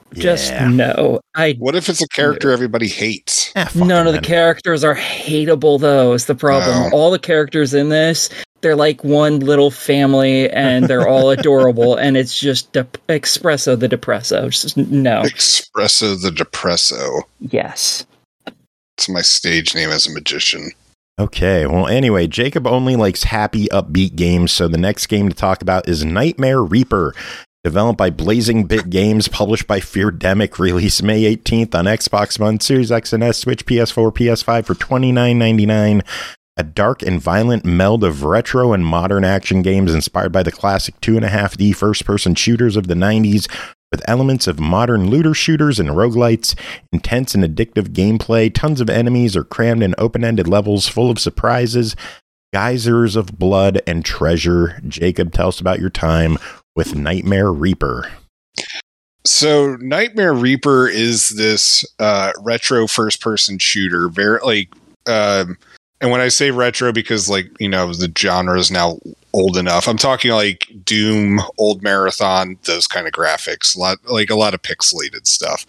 Just Yeah. no. What if it's a character everybody hates? Fuck None of the them. characters are hateable, though, is the problem. No. All the characters in this, they're like one little family, and they're all adorable, and it's just Espresso the Depresso. Just no. Espresso the Depresso. Yes. It's my stage name as a magician. Okay, well, anyway, Jacob only likes happy, upbeat games, so the next game to talk about is Nightmare Reaper. Developed by Blazing Bit Games, published by Feardemic, released May 18th on Xbox One, Series X and S, Switch, PS4, PS5 for $29.99. A dark and violent meld of retro and modern action games inspired by the classic 2.5D first-person shooters of the 90s, with elements of modern looter shooters and roguelites, intense and addictive gameplay, tons of enemies are crammed in open-ended levels full of surprises, geysers of blood and treasure. Jacob, tell us about your time with Nightmare Reaper. So Nightmare Reaper is this retro first-person shooter, very like, and when I say retro, because like the genre is now old enough. I'm talking like Doom, Old Marathon, those kind of graphics, a lot of pixelated stuff.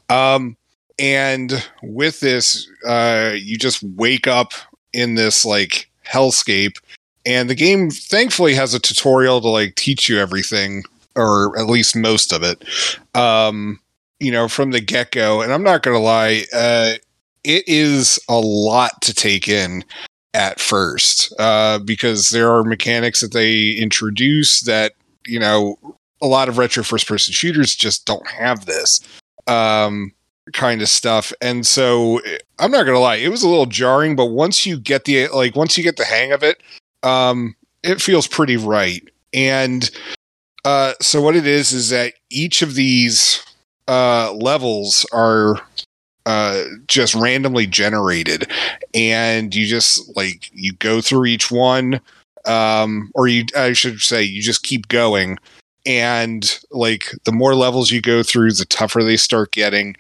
And with this, you just wake up in this like hellscape, and the game thankfully has a tutorial to like teach you everything, or at least most of it, from the get-go. And I'm not going to lie, it is a lot to take in at first, because there are mechanics that they introduce that, a lot of retro first-person shooters just don't have this kind of stuff. And so I'm not going to lie, it was a little jarring, but once you get the hang of it, it feels pretty right. And so what it is that each of these levels are just randomly generated, and you just you go through each one, I should say you just keep going, and like the more levels you go through, the tougher they start getting,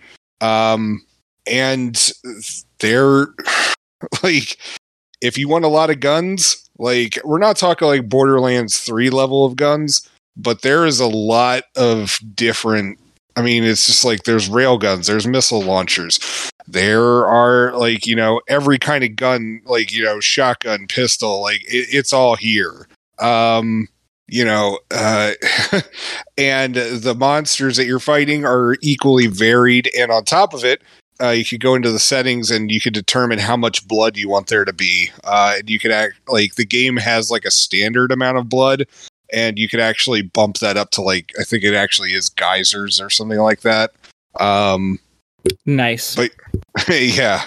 and they're like, if you want a lot of guns, like we're not talking like Borderlands 3 level of guns, but there is a lot of different. I mean, it's just like there's railguns, there's missile launchers, there are every kind of gun, shotgun, pistol, it's all here. And the monsters that you're fighting are equally varied. And on top of it, you could go into the settings and you could determine how much blood you want there to be. And you could the game has a standard amount of blood, and you could actually bump that up to I think it actually is geysers or something like that. Nice. But yeah.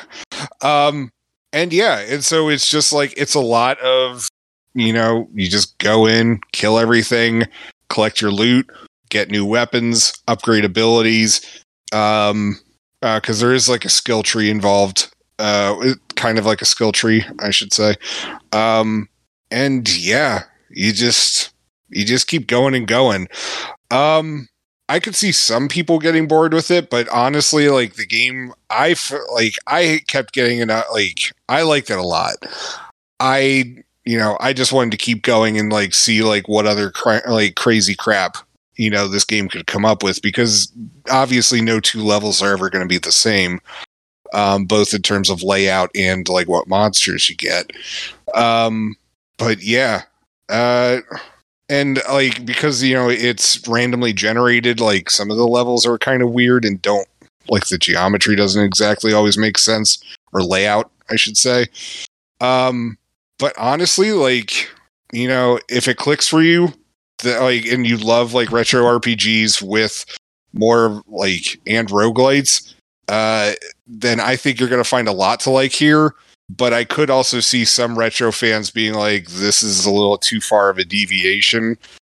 And so it's just it's a lot of, you just go in, kill everything, collect your loot, get new weapons, upgrade abilities. Cause there is a skill tree involved, kind of like a skill tree, I should say. And yeah, you just keep going and going. I could see some people getting bored with it, but honestly, the game, I kept getting it. I liked it a lot. I just wanted to keep going and see what other crazy crap this game could come up with, because obviously no two levels are ever going to be the same, both in terms of layout and what monsters you get. But yeah. And because it's randomly generated, some of the levels are kind of weird and don't the geometry doesn't exactly always make sense, or layout, I should say. But honestly, if it clicks for you, and you love retro RPGs with more and roguelites, then I think you're gonna find a lot to like here. But I could also see some retro fans being this is a little too far of a deviation.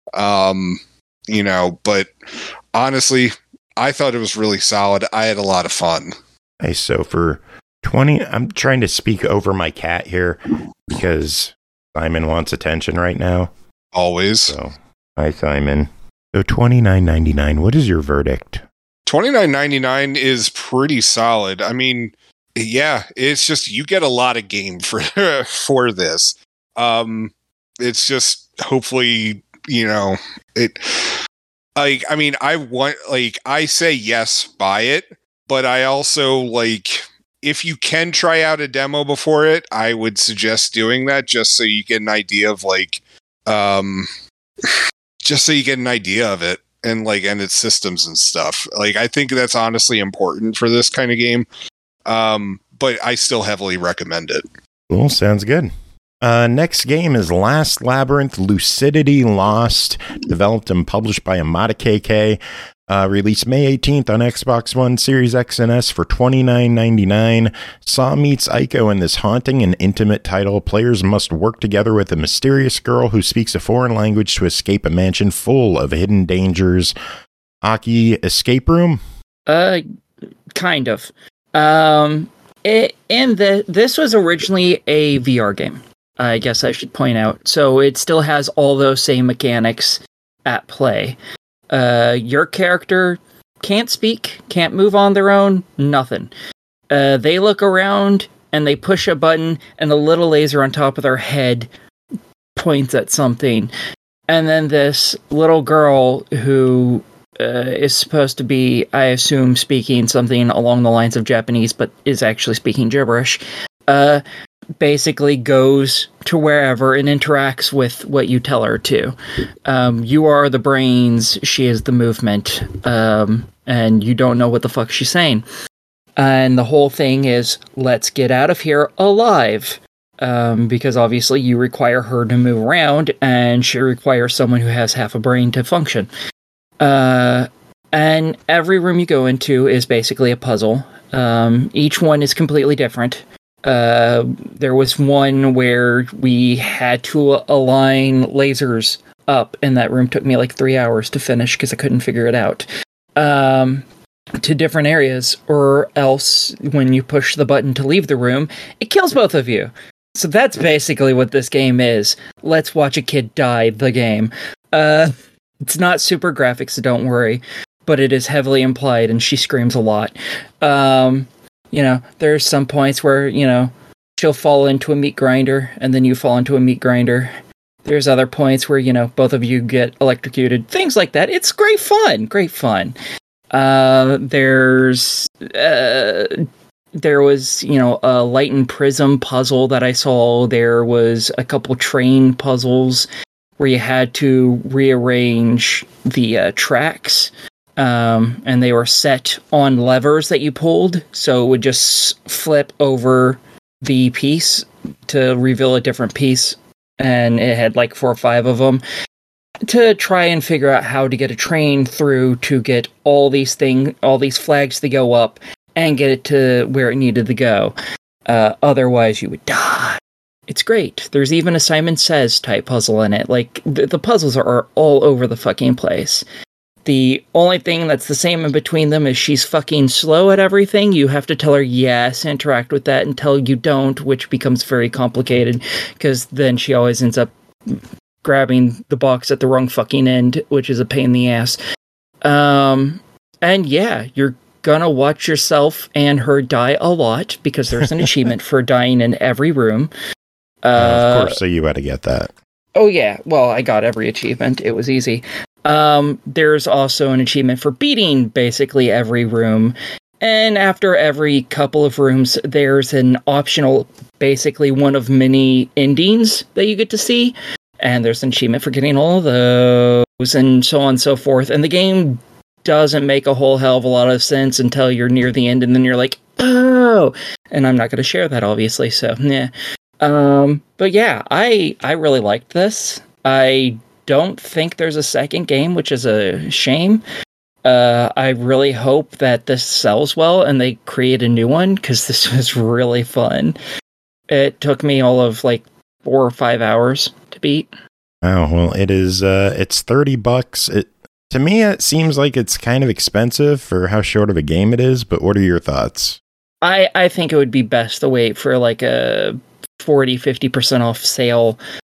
But honestly, I thought it was really solid. I had a lot of fun. Nice. So for 20, I'm trying to speak over my cat here because Simon wants attention right now. Always. So, hi, Simon. So $29.99. What is your verdict? $29.99 is pretty solid. I mean, yeah, it's just you get a lot of game for this. It's just hopefully it like, I mean, I say yes, buy it, but I also, like, if you can try out a demo before it, I would suggest doing that just so you get an idea of, like, just so you get an idea of it and, like, and its systems and stuff. Like, I think that's honestly important for this kind of game. But I still heavily recommend it. Cool, sounds good. Next game is Last Labyrinth Lucidity Lost, developed and published by Amada KK. Released May 18th on Xbox One, Series X and S for $29.99. Saw meets Ico in this haunting and intimate title. Players must work together with a mysterious girl who speaks a foreign language to escape a mansion full of hidden dangers. Aki, escape room? Kind of. This was originally a VR game. I guess I should point out. So it still has all those same mechanics at play. Your character can't speak, can't move on their own, nothing. They look around and they push a button and a little laser on top of their head points at something. And then this little girl who is supposed to be, I assume, speaking something along the lines of Japanese, but is actually speaking gibberish, basically goes to wherever and interacts with what you tell her to. You are the brains, she is the movement, and you don't know what the fuck she's saying. And the whole thing is, let's get out of here alive. Because obviously you require her to move around, and she requires someone who has half a brain to function. And every room you go into is basically a puzzle. Each one is completely different. There was one where we had to align lasers up, and that room took me like 3 hours to finish because I couldn't figure it out. To different areas, or else when you push the button to leave the room, it kills both of you. So that's basically what this game is. Let's watch a kid die, the game. It's not super graphic, so don't worry, but it is heavily implied, and she screams a lot. There's some points where, she'll fall into a meat grinder, and then you fall into a meat grinder. There's other points where, both of you get electrocuted. Things like that. It's great fun. Great fun. There was, a light and prism puzzle that I saw. There was a couple train puzzles where you had to rearrange the tracks. And they were set on levers that you pulled, so it would just flip over the piece to reveal a different piece, and it had like 4 or 5 of them to try and figure out how to get a train through to get all these flags to go up and get it to where it needed to go. Otherwise, you would die. It's great. There's even a Simon Says type puzzle in it. Like, the puzzles are all over the fucking place. The only thing that's the same in between them is she's fucking slow at everything. You have to tell her yes, interact with that, until you don't, which becomes very complicated, because then she always ends up grabbing the box at the wrong fucking end, which is a pain in the ass. And yeah, you're gonna watch yourself and her die a lot, because there's an achievement for dying in every room. Of course, so you had to get that. Oh yeah, well, I got every achievement. It was easy. There's also an achievement for beating basically every room. And after every couple of rooms, there's an optional, basically one of many endings that you get to see. And there's an achievement for getting all of those, and so on and so forth. And the game doesn't make a whole hell of a lot of sense until you're near the end, and then you're like, oh! And I'm not going to share that, obviously, so, yeah. But yeah, I really liked this. I don't think there's a second game, which is a shame. I really hope that this sells well and they create a new one, because this was really fun. It took me all of like 4 or 5 hours to beat. Oh, well, it is, it's $30. To me, it seems like it's kind of expensive for how short of a game it is, but what are your thoughts? I think it would be best to wait for like a 40-50% off sale.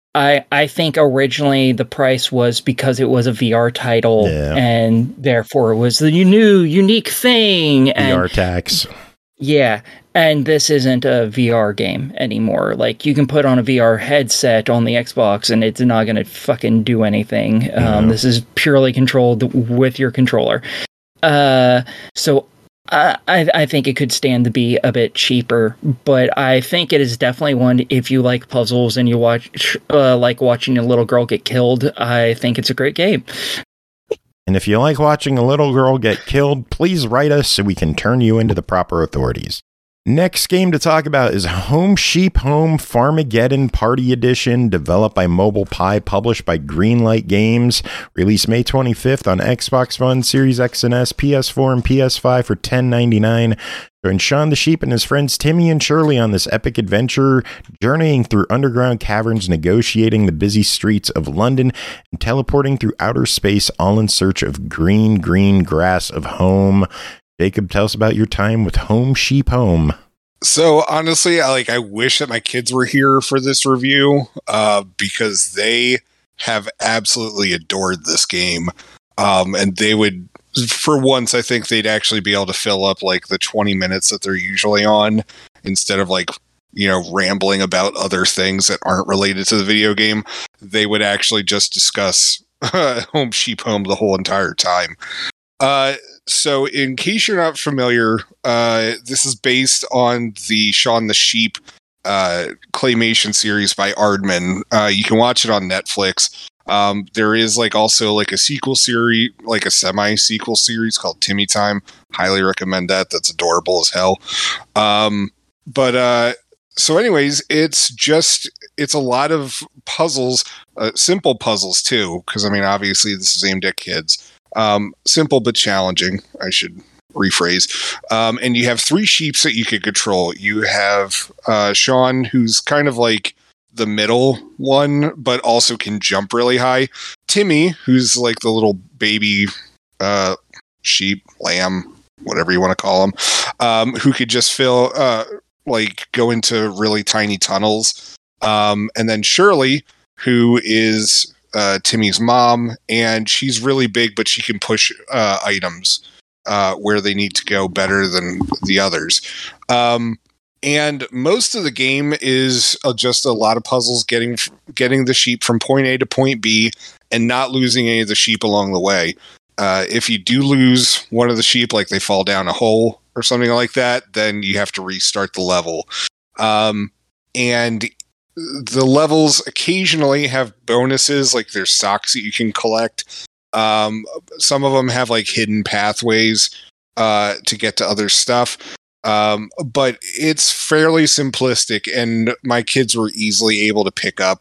I think originally the price was because it was a VR title, and therefore it was the new unique thing. VR tax. Yeah, and this isn't a VR game anymore. Like, you can put on a VR headset on the Xbox and it's not going to fucking do anything. This is purely controlled with your controller. So I think it could stand to be a bit cheaper, but I think it is definitely one, if you like puzzles and you like watching a little girl get killed, I think it's a great game. And if you like watching a little girl get killed, please write us so we can turn you into the proper authorities. Next game to talk about is Home Sheep Home Farmageddon Party Edition, developed by Mobile Pie, published by Greenlight Games, released May 25th on Xbox One, Series X and S, PS4, and PS5 for $10.99. Join Shaun the Sheep and his friends Timmy and Shirley on this epic adventure, journeying through underground caverns, negotiating the busy streets of London, and teleporting through outer space, all in search of green grass of home. Jacob, tell us about your time with Home Sheep Home. So honestly, I wish that my kids were here for this review, because they have absolutely adored this game. And they would, for once, I think they'd actually be able to fill up like the 20 minutes that they're usually on, instead of rambling about other things that aren't related to the video game. They would actually just discuss Home Sheep Home the whole entire time. So in case you're not familiar, this is based on the Shaun the Sheep claymation series by Aardman. You can watch it on Netflix. There is also a sequel series, a semi-sequel series called Timmy Time. Highly recommend that. That's adorable as hell. So anyways, it's a lot of puzzles, simple puzzles too, because obviously this is aimed at kids. Simple but challenging, I should rephrase. And you have 3 sheeps that you can control. You have Shaun, who's kind of like the middle one, but also can jump really high. Timmy, who's the little baby sheep, lamb, whatever you want to call him, who could just go into really tiny tunnels. And then Shirley, who is Timmy's mom, and she's really big, but she can push items where they need to go better than the others. And most of the game is just a lot of puzzles getting the sheep from point A to point B and not losing any of the sheep along the way. If you do lose one of the sheep, like they fall down a hole or something like that, then you have to restart the level. And the levels occasionally have bonuses, like there's socks that you can collect. Some of them have hidden pathways to get to other stuff. But it's fairly simplistic, and my kids were easily able to pick up,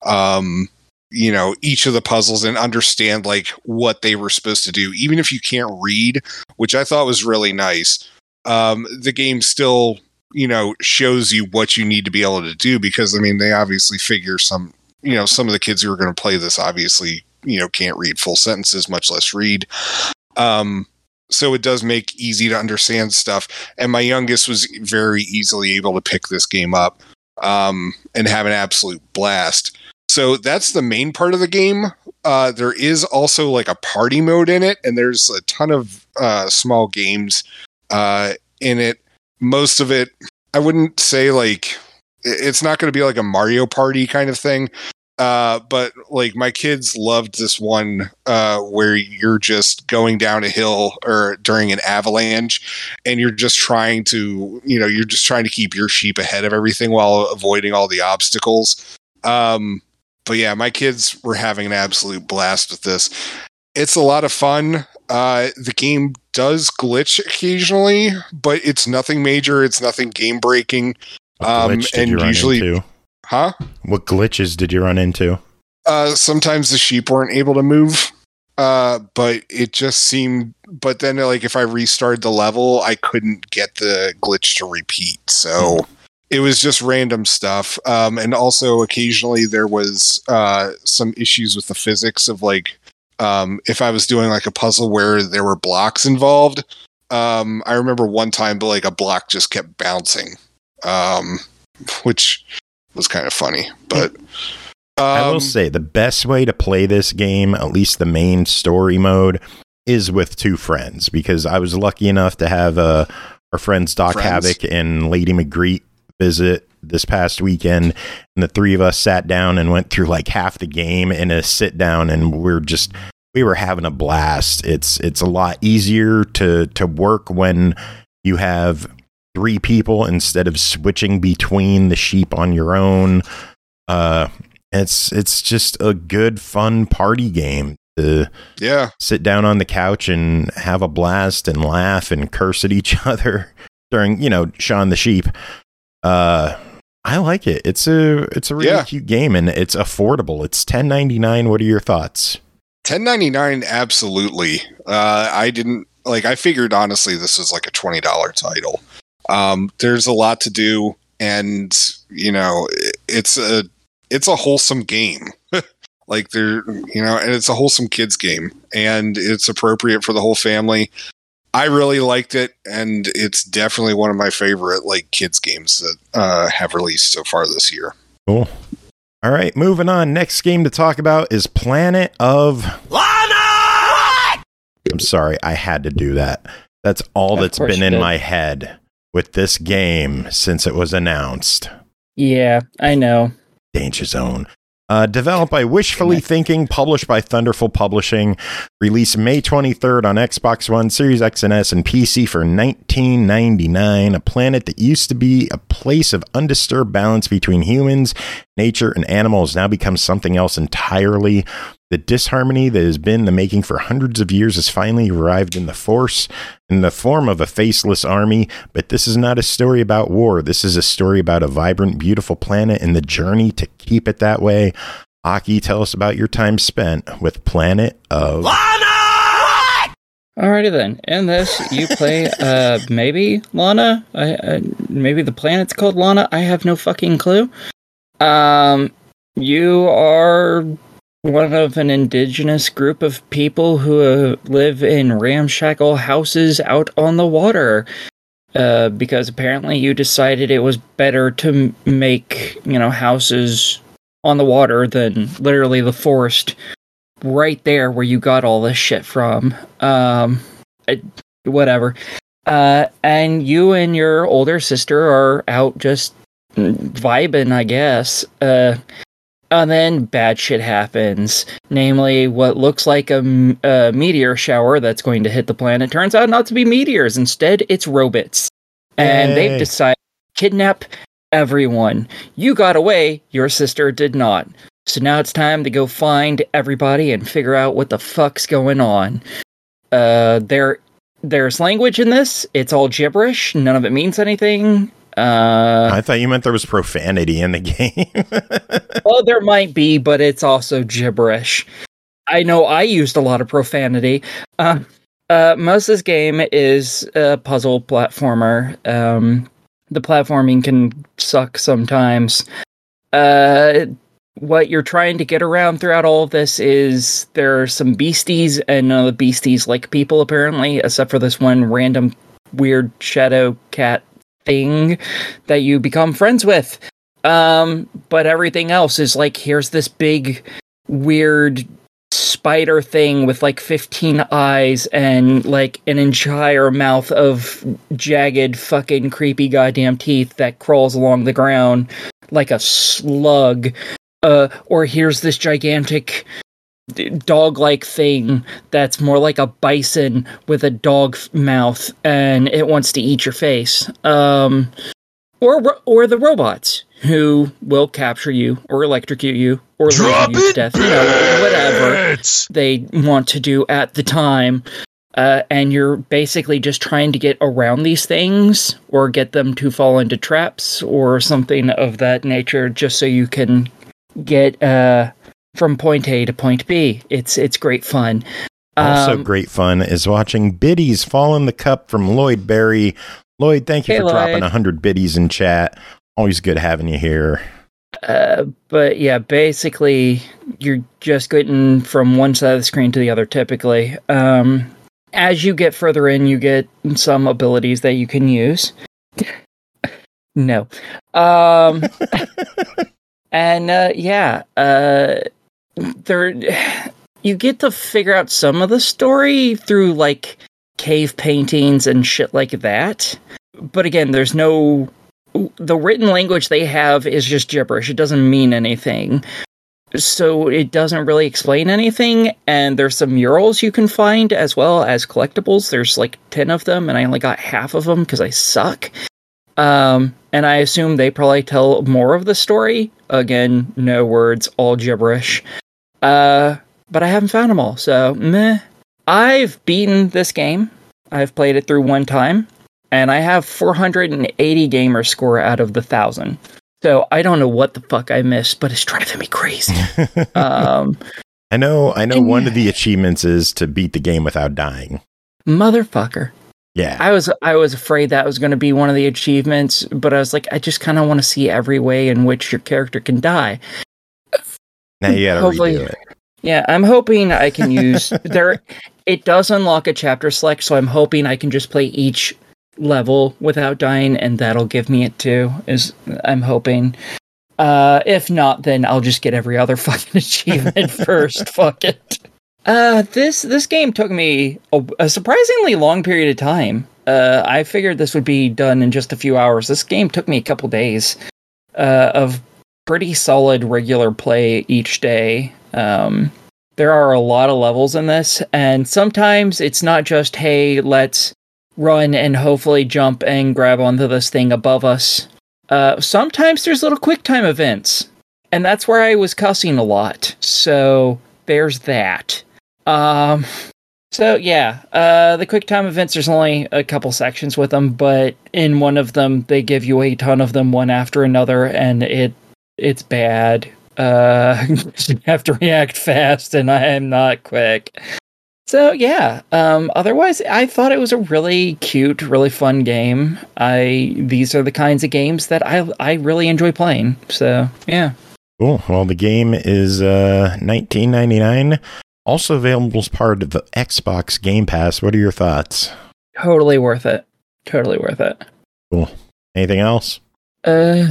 each of the puzzles and understand what they were supposed to do. Even if you can't read, which I thought was really nice, the game still shows you what you need to be able to do, because they obviously figure some of the kids who are going to play this obviously can't read full sentences, much less read. So it does make easy to understand stuff, and my youngest was very easily able to pick this game up and have an absolute blast. So that's the main part of the game. There is also a party mode in it, and there's a ton of small games in it. Most of it, I wouldn't say it's not going to be a Mario Party kind of thing. But my kids loved this one where you're just going down a hill or during an avalanche, and you're just trying to, keep your sheep ahead of everything while avoiding all the obstacles. But yeah, my kids were having an absolute blast with this. It's a lot of fun. The game does glitch occasionally, but it's nothing major. It's nothing game breaking. What glitches did you run into? Sometimes the sheep weren't able to move, but it just seemed. But then, if I restarted the level, I couldn't get the glitch to repeat. So it was just random stuff. And also, occasionally there was some issues with the physics of if I was doing a puzzle where there were blocks involved. I remember one time, a block just kept bouncing, which was kind of funny. But I will say the best way to play this game, at least the main story mode, is with 2 friends, because I was lucky enough to have our friends Doc Havoc and Lady McGreet visit this past weekend, and the three of us sat down and went through like half the game in a sit down, and we were having a blast. It's a lot easier to work when you have 3 people instead of switching between the sheep on your own. It's just a good, fun party game to sit down on the couch and have a blast and laugh and curse at each other during, Shaun the Sheep. I like it. It's a really cute game, and it's affordable. It's $10.99. What are your thoughts? $10.99, absolutely. I figured honestly this was like a $20 title. There's a lot to do, and it's a wholesome game. And it's a wholesome kids game, and it's appropriate for the whole family. I really liked it, and it's definitely one of my favorite kids games that have released so far this year. Cool. All right, moving on. Next game to talk about is Planet of Lana! I'm sorry, I had to do that. That's all that's been in my head with this game since it was announced. Yeah, I know. Danger Zone. Developed by Wishfully Thinking, published by Thunderful Publishing, released May 23rd on Xbox One, Series X and S, and PC for $19.99. A planet that used to be a place of undisturbed balance between humans, nature, and animals now becomes something else entirely. The disharmony that has been the making for hundreds of years has finally arrived in the form of a faceless army. But this is not a story about war. This is a story about a vibrant, beautiful planet and the journey to keep it that way. Aki, tell us about your time spent with Planet of Lana! Alrighty then. In this, you play, maybe Lana? Maybe the planet's called Lana? I have no fucking clue. You are one of an indigenous group of people who live in ramshackle houses out on the water. Because apparently you decided it was better to make, houses on the water than literally the forest right there where you got all this shit from. Whatever. And you and your older sister are out just vibing, I guess. And then bad shit happens. Namely, what looks like a meteor shower that's going to hit the planet turns out not to be meteors. Instead, it's robots. And they've decided to kidnap everyone. You got away, your sister did not. So now it's time to go find everybody and figure out what the fuck's going on. There's language in this. It's all gibberish. None of it means anything. I thought you meant there was profanity in the game. Well, there might be, but it's also gibberish. I know I used a lot of profanity. Most of this game is a puzzle platformer. The platforming can suck sometimes. What you're trying to get around throughout all of this is there are some beasties, and none of the beasties like people, apparently, except for this one random weird shadow cat thing that you become friends with. But everything else is here's this big weird spider thing with 15 eyes and an entire mouth of jagged fucking creepy goddamn teeth that crawls along the ground like a slug. Or here's this gigantic dog-like thing that's more like a bison with a dog mouth, and it wants to eat your face. Or the robots who will capture you or electrocute you or leave you to death. Whatever they want to do at the time. And you're basically just trying to get around these things or get them to fall into traps or something of that nature, just so you can get from point A to point B. It's great fun. Also great fun is watching biddies fall in the cup from Lloyd Berry. Lloyd, thank you for dropping 100 biddies in chat. Always good having you here. But yeah, basically, you're just getting from one side of the screen to the other, typically. As you get further in, you get some abilities that you can use. No. And you get to figure out some of the story through cave paintings and shit like that. But again, there's no... The written language they have is just gibberish. It doesn't mean anything. So it doesn't really explain anything. And there's some murals you can find as well as collectibles. There's like 10 of them, and I only got half of them because I suck. And I assume they probably tell more of the story. Again, no words, all gibberish. But I haven't found them all, so meh. I've beaten this game. I've played it through one time, and I have 480 gamer score out of the 1,000. So I don't know what the fuck I missed, but it's driving me crazy. I know one of the achievements is to beat the game without dying. Motherfucker. Yeah. I was afraid that was going to be one of the achievements, but I was like, I just kind of want to see every way in which your character can die. Now you gotta redo it. Yeah, I'm hoping I can use... It does unlock a chapter select, so I'm hoping I can just play each level without dying, and that'll give me it too, I'm hoping. If not, then I'll just get every other fucking achievement first. Fuck it. This game took me a surprisingly long period of time. I figured this would be done in just a few hours. This game took me a couple days of pretty solid regular play each day. There are a lot of levels in this, and sometimes it's not just, hey, let's run and hopefully jump and grab onto this thing above us. Sometimes there's little quick time events, and that's where I was cussing a lot. So there's that. So yeah, the quick time events, there's only a couple sections with them, but in one of them, they give you a ton of them one after another, and it's bad. You have to react fast, and I am not quick. So yeah, otherwise, I thought it was a really cute, really fun game. These are the kinds of games that I really enjoy playing. So yeah. Cool. Well, the game is $19.99. Also available as part of the Xbox Game Pass. What are your thoughts? Totally worth it. Totally worth it. Cool. Anything else? No,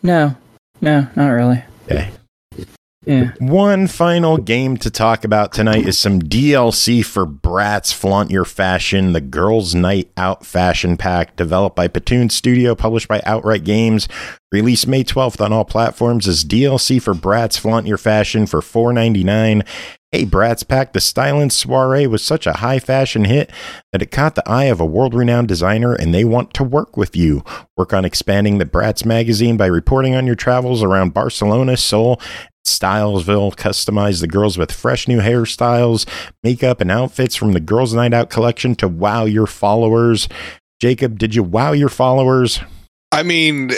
not really. Okay. Yeah. One final game to talk about tonight is some DLC for Bratz Flaunt Your Fashion, the Girls' Night Out Fashion Pack, developed by Platoon Studio, published by Outright Games, released May 12th on all platforms as DLC for Bratz Flaunt Your Fashion for $4.99. Hey, Bratz Pack, the Stylin' Soiree was such a high fashion hit that it caught the eye of a world-renowned designer, and they want to work with you. Work on expanding the Bratz magazine by reporting on your travels around Barcelona, Seoul, Stylesville. Customize the girls with fresh new hairstyles, makeup, and outfits from the Girls' Night Out collection to wow your followers. Jacob, did you wow your followers? I mean,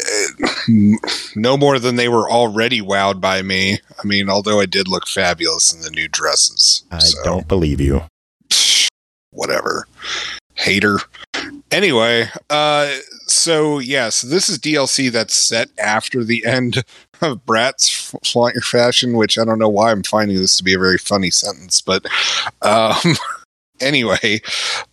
no more than they were already wowed by me. I mean, although I did look fabulous in the new dresses. I don't believe you. Whatever. Hater. Anyway, so this is DLC that's set after the end of Bratz Flaunt Your Fashion, which I don't know why I'm finding this to be a very funny sentence, but anyway,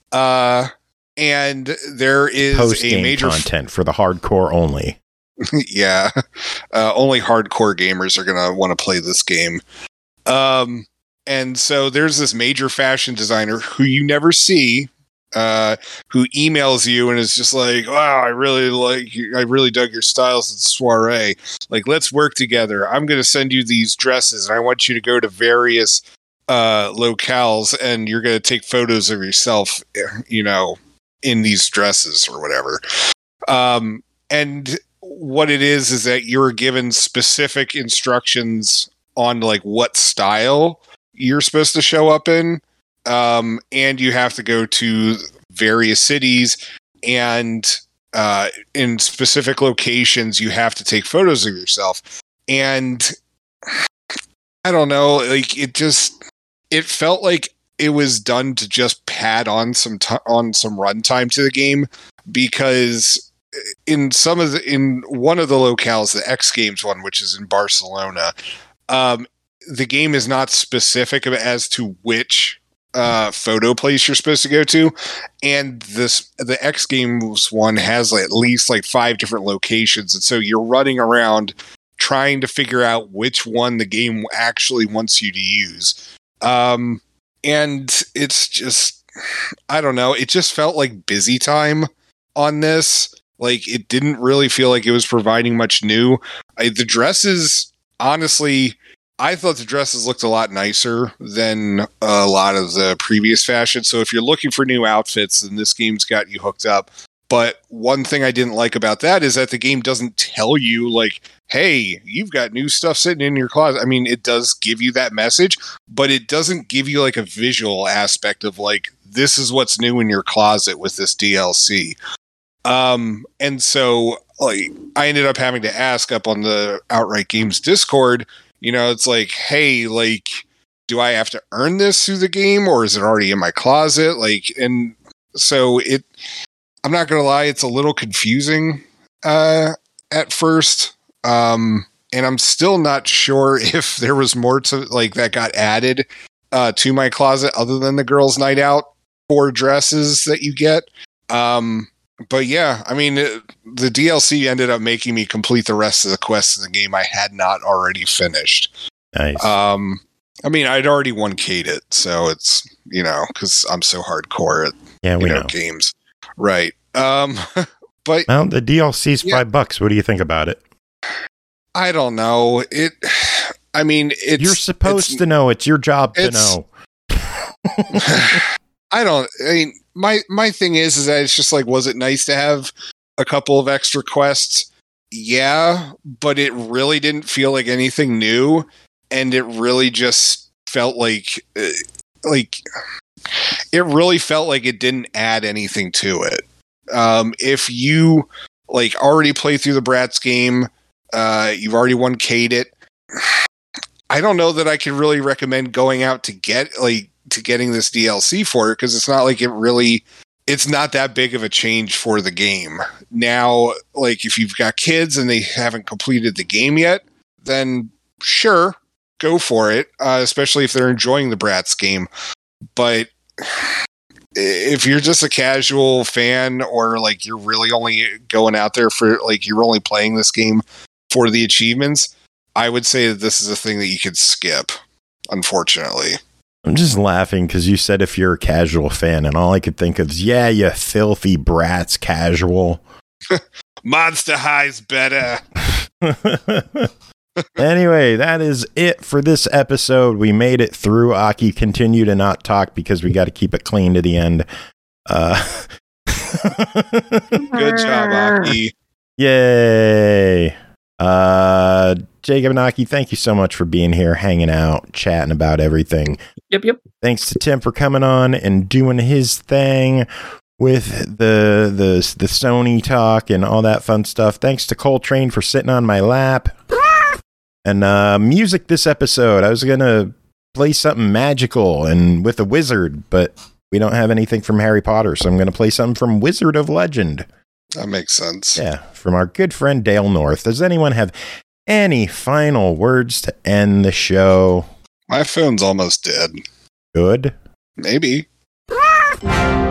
and there is post-game a major content for the hardcore only. Yeah, only hardcore gamers are gonna want to play this game. And so there's this major fashion designer who you never see, who emails you and is just like, wow, I really dug your styles at Soiree. Like, let's work together. I'm going to send you these dresses, and I want you to go to various locales, and you're going to take photos of yourself, in these dresses or whatever. And what it is that you're given specific instructions on like what style you're supposed to show up in. And you have to go to various cities, and in specific locations, you have to take photos of yourself. And I don't know, like it felt like it was done to just pad on some runtime to the game, because in one of the locales, the X Games one, which is in Barcelona, the game is not specific as to which photo place you're supposed to go to, and the X Games one has at least 5 different locations, and so you're running around trying to figure out which one the game actually wants you to use. And it's just I don't know. It just felt like busy time on this. Like, it didn't really feel like it was providing much new. The dresses, honestly, I thought the dresses looked a lot nicer than a lot of the previous fashion. So if you're looking for new outfits, then this game's got you hooked up. But one thing I didn't like about that is that the game doesn't tell you, like, hey, you've got new stuff sitting in your closet. I mean, it does give you that message, but it doesn't give you, like, a visual aspect of, like, this is what's new in your closet with this DLC. And so, like, I ended up having to ask up on the Outright Games Discord, you know, it's like, hey, like, do I have to earn this through the game, or is it already in my closet? Like, and so I'm not going to lie, it's a little confusing at first. And I'm still not sure if there was more to, like, that got added to my closet other than the girls' night out 4 dresses that you get. But yeah, I mean, the DLC ended up making me complete the rest of the quests in the game I had not already finished. Nice. I mean, I'd already 1K'd it, so it's, you know, because I'm so hardcore at we know games. Right. But well, the DLC's $5. What do you think about it? I don't know. You're supposed to know. It's your job to know. My thing is that it's just like, was it nice to have a couple of extra quests? Yeah, but it really didn't feel like anything new, and it really just felt like it really felt like it didn't add anything to it. If you like already played through the Bratz game, you've already 1K'd it. I don't know that I could really recommend going out to getting this DLC for it, because it's not like it's not that big of a change for the game. Now, like, if you've got kids and they haven't completed the game yet, then sure, go for it, especially if they're enjoying the Bratz game. But if you're just a casual fan, or like you're really only going out there for, like, you're only playing this game for the achievements, I would say that this is a thing that you could skip, unfortunately. I'm just laughing because you said if you're a casual fan, and all I could think of is, yeah, you filthy Bratz casual. Monster High's better. Anyway, that is it for this episode. We made it through. Aki, continue to not talk because we got to keep it clean to the end. Good job, Aki. Yay. Jacob and Aki, thank you so much for being here, hanging out, chatting about everything. Yep. Thanks to Tim for coming on and doing his thing with the Sony talk and all that fun stuff. Thanks to Coltrane for sitting on my lap. And music this episode, I was going to play something magical and with a wizard, but we don't have anything from Harry Potter, so I'm going to play something from Wizard of Legend. That makes sense. Yeah, from our good friend Dale North. Does anyone have any final words to end the show? My phone's almost dead. Good. Maybe.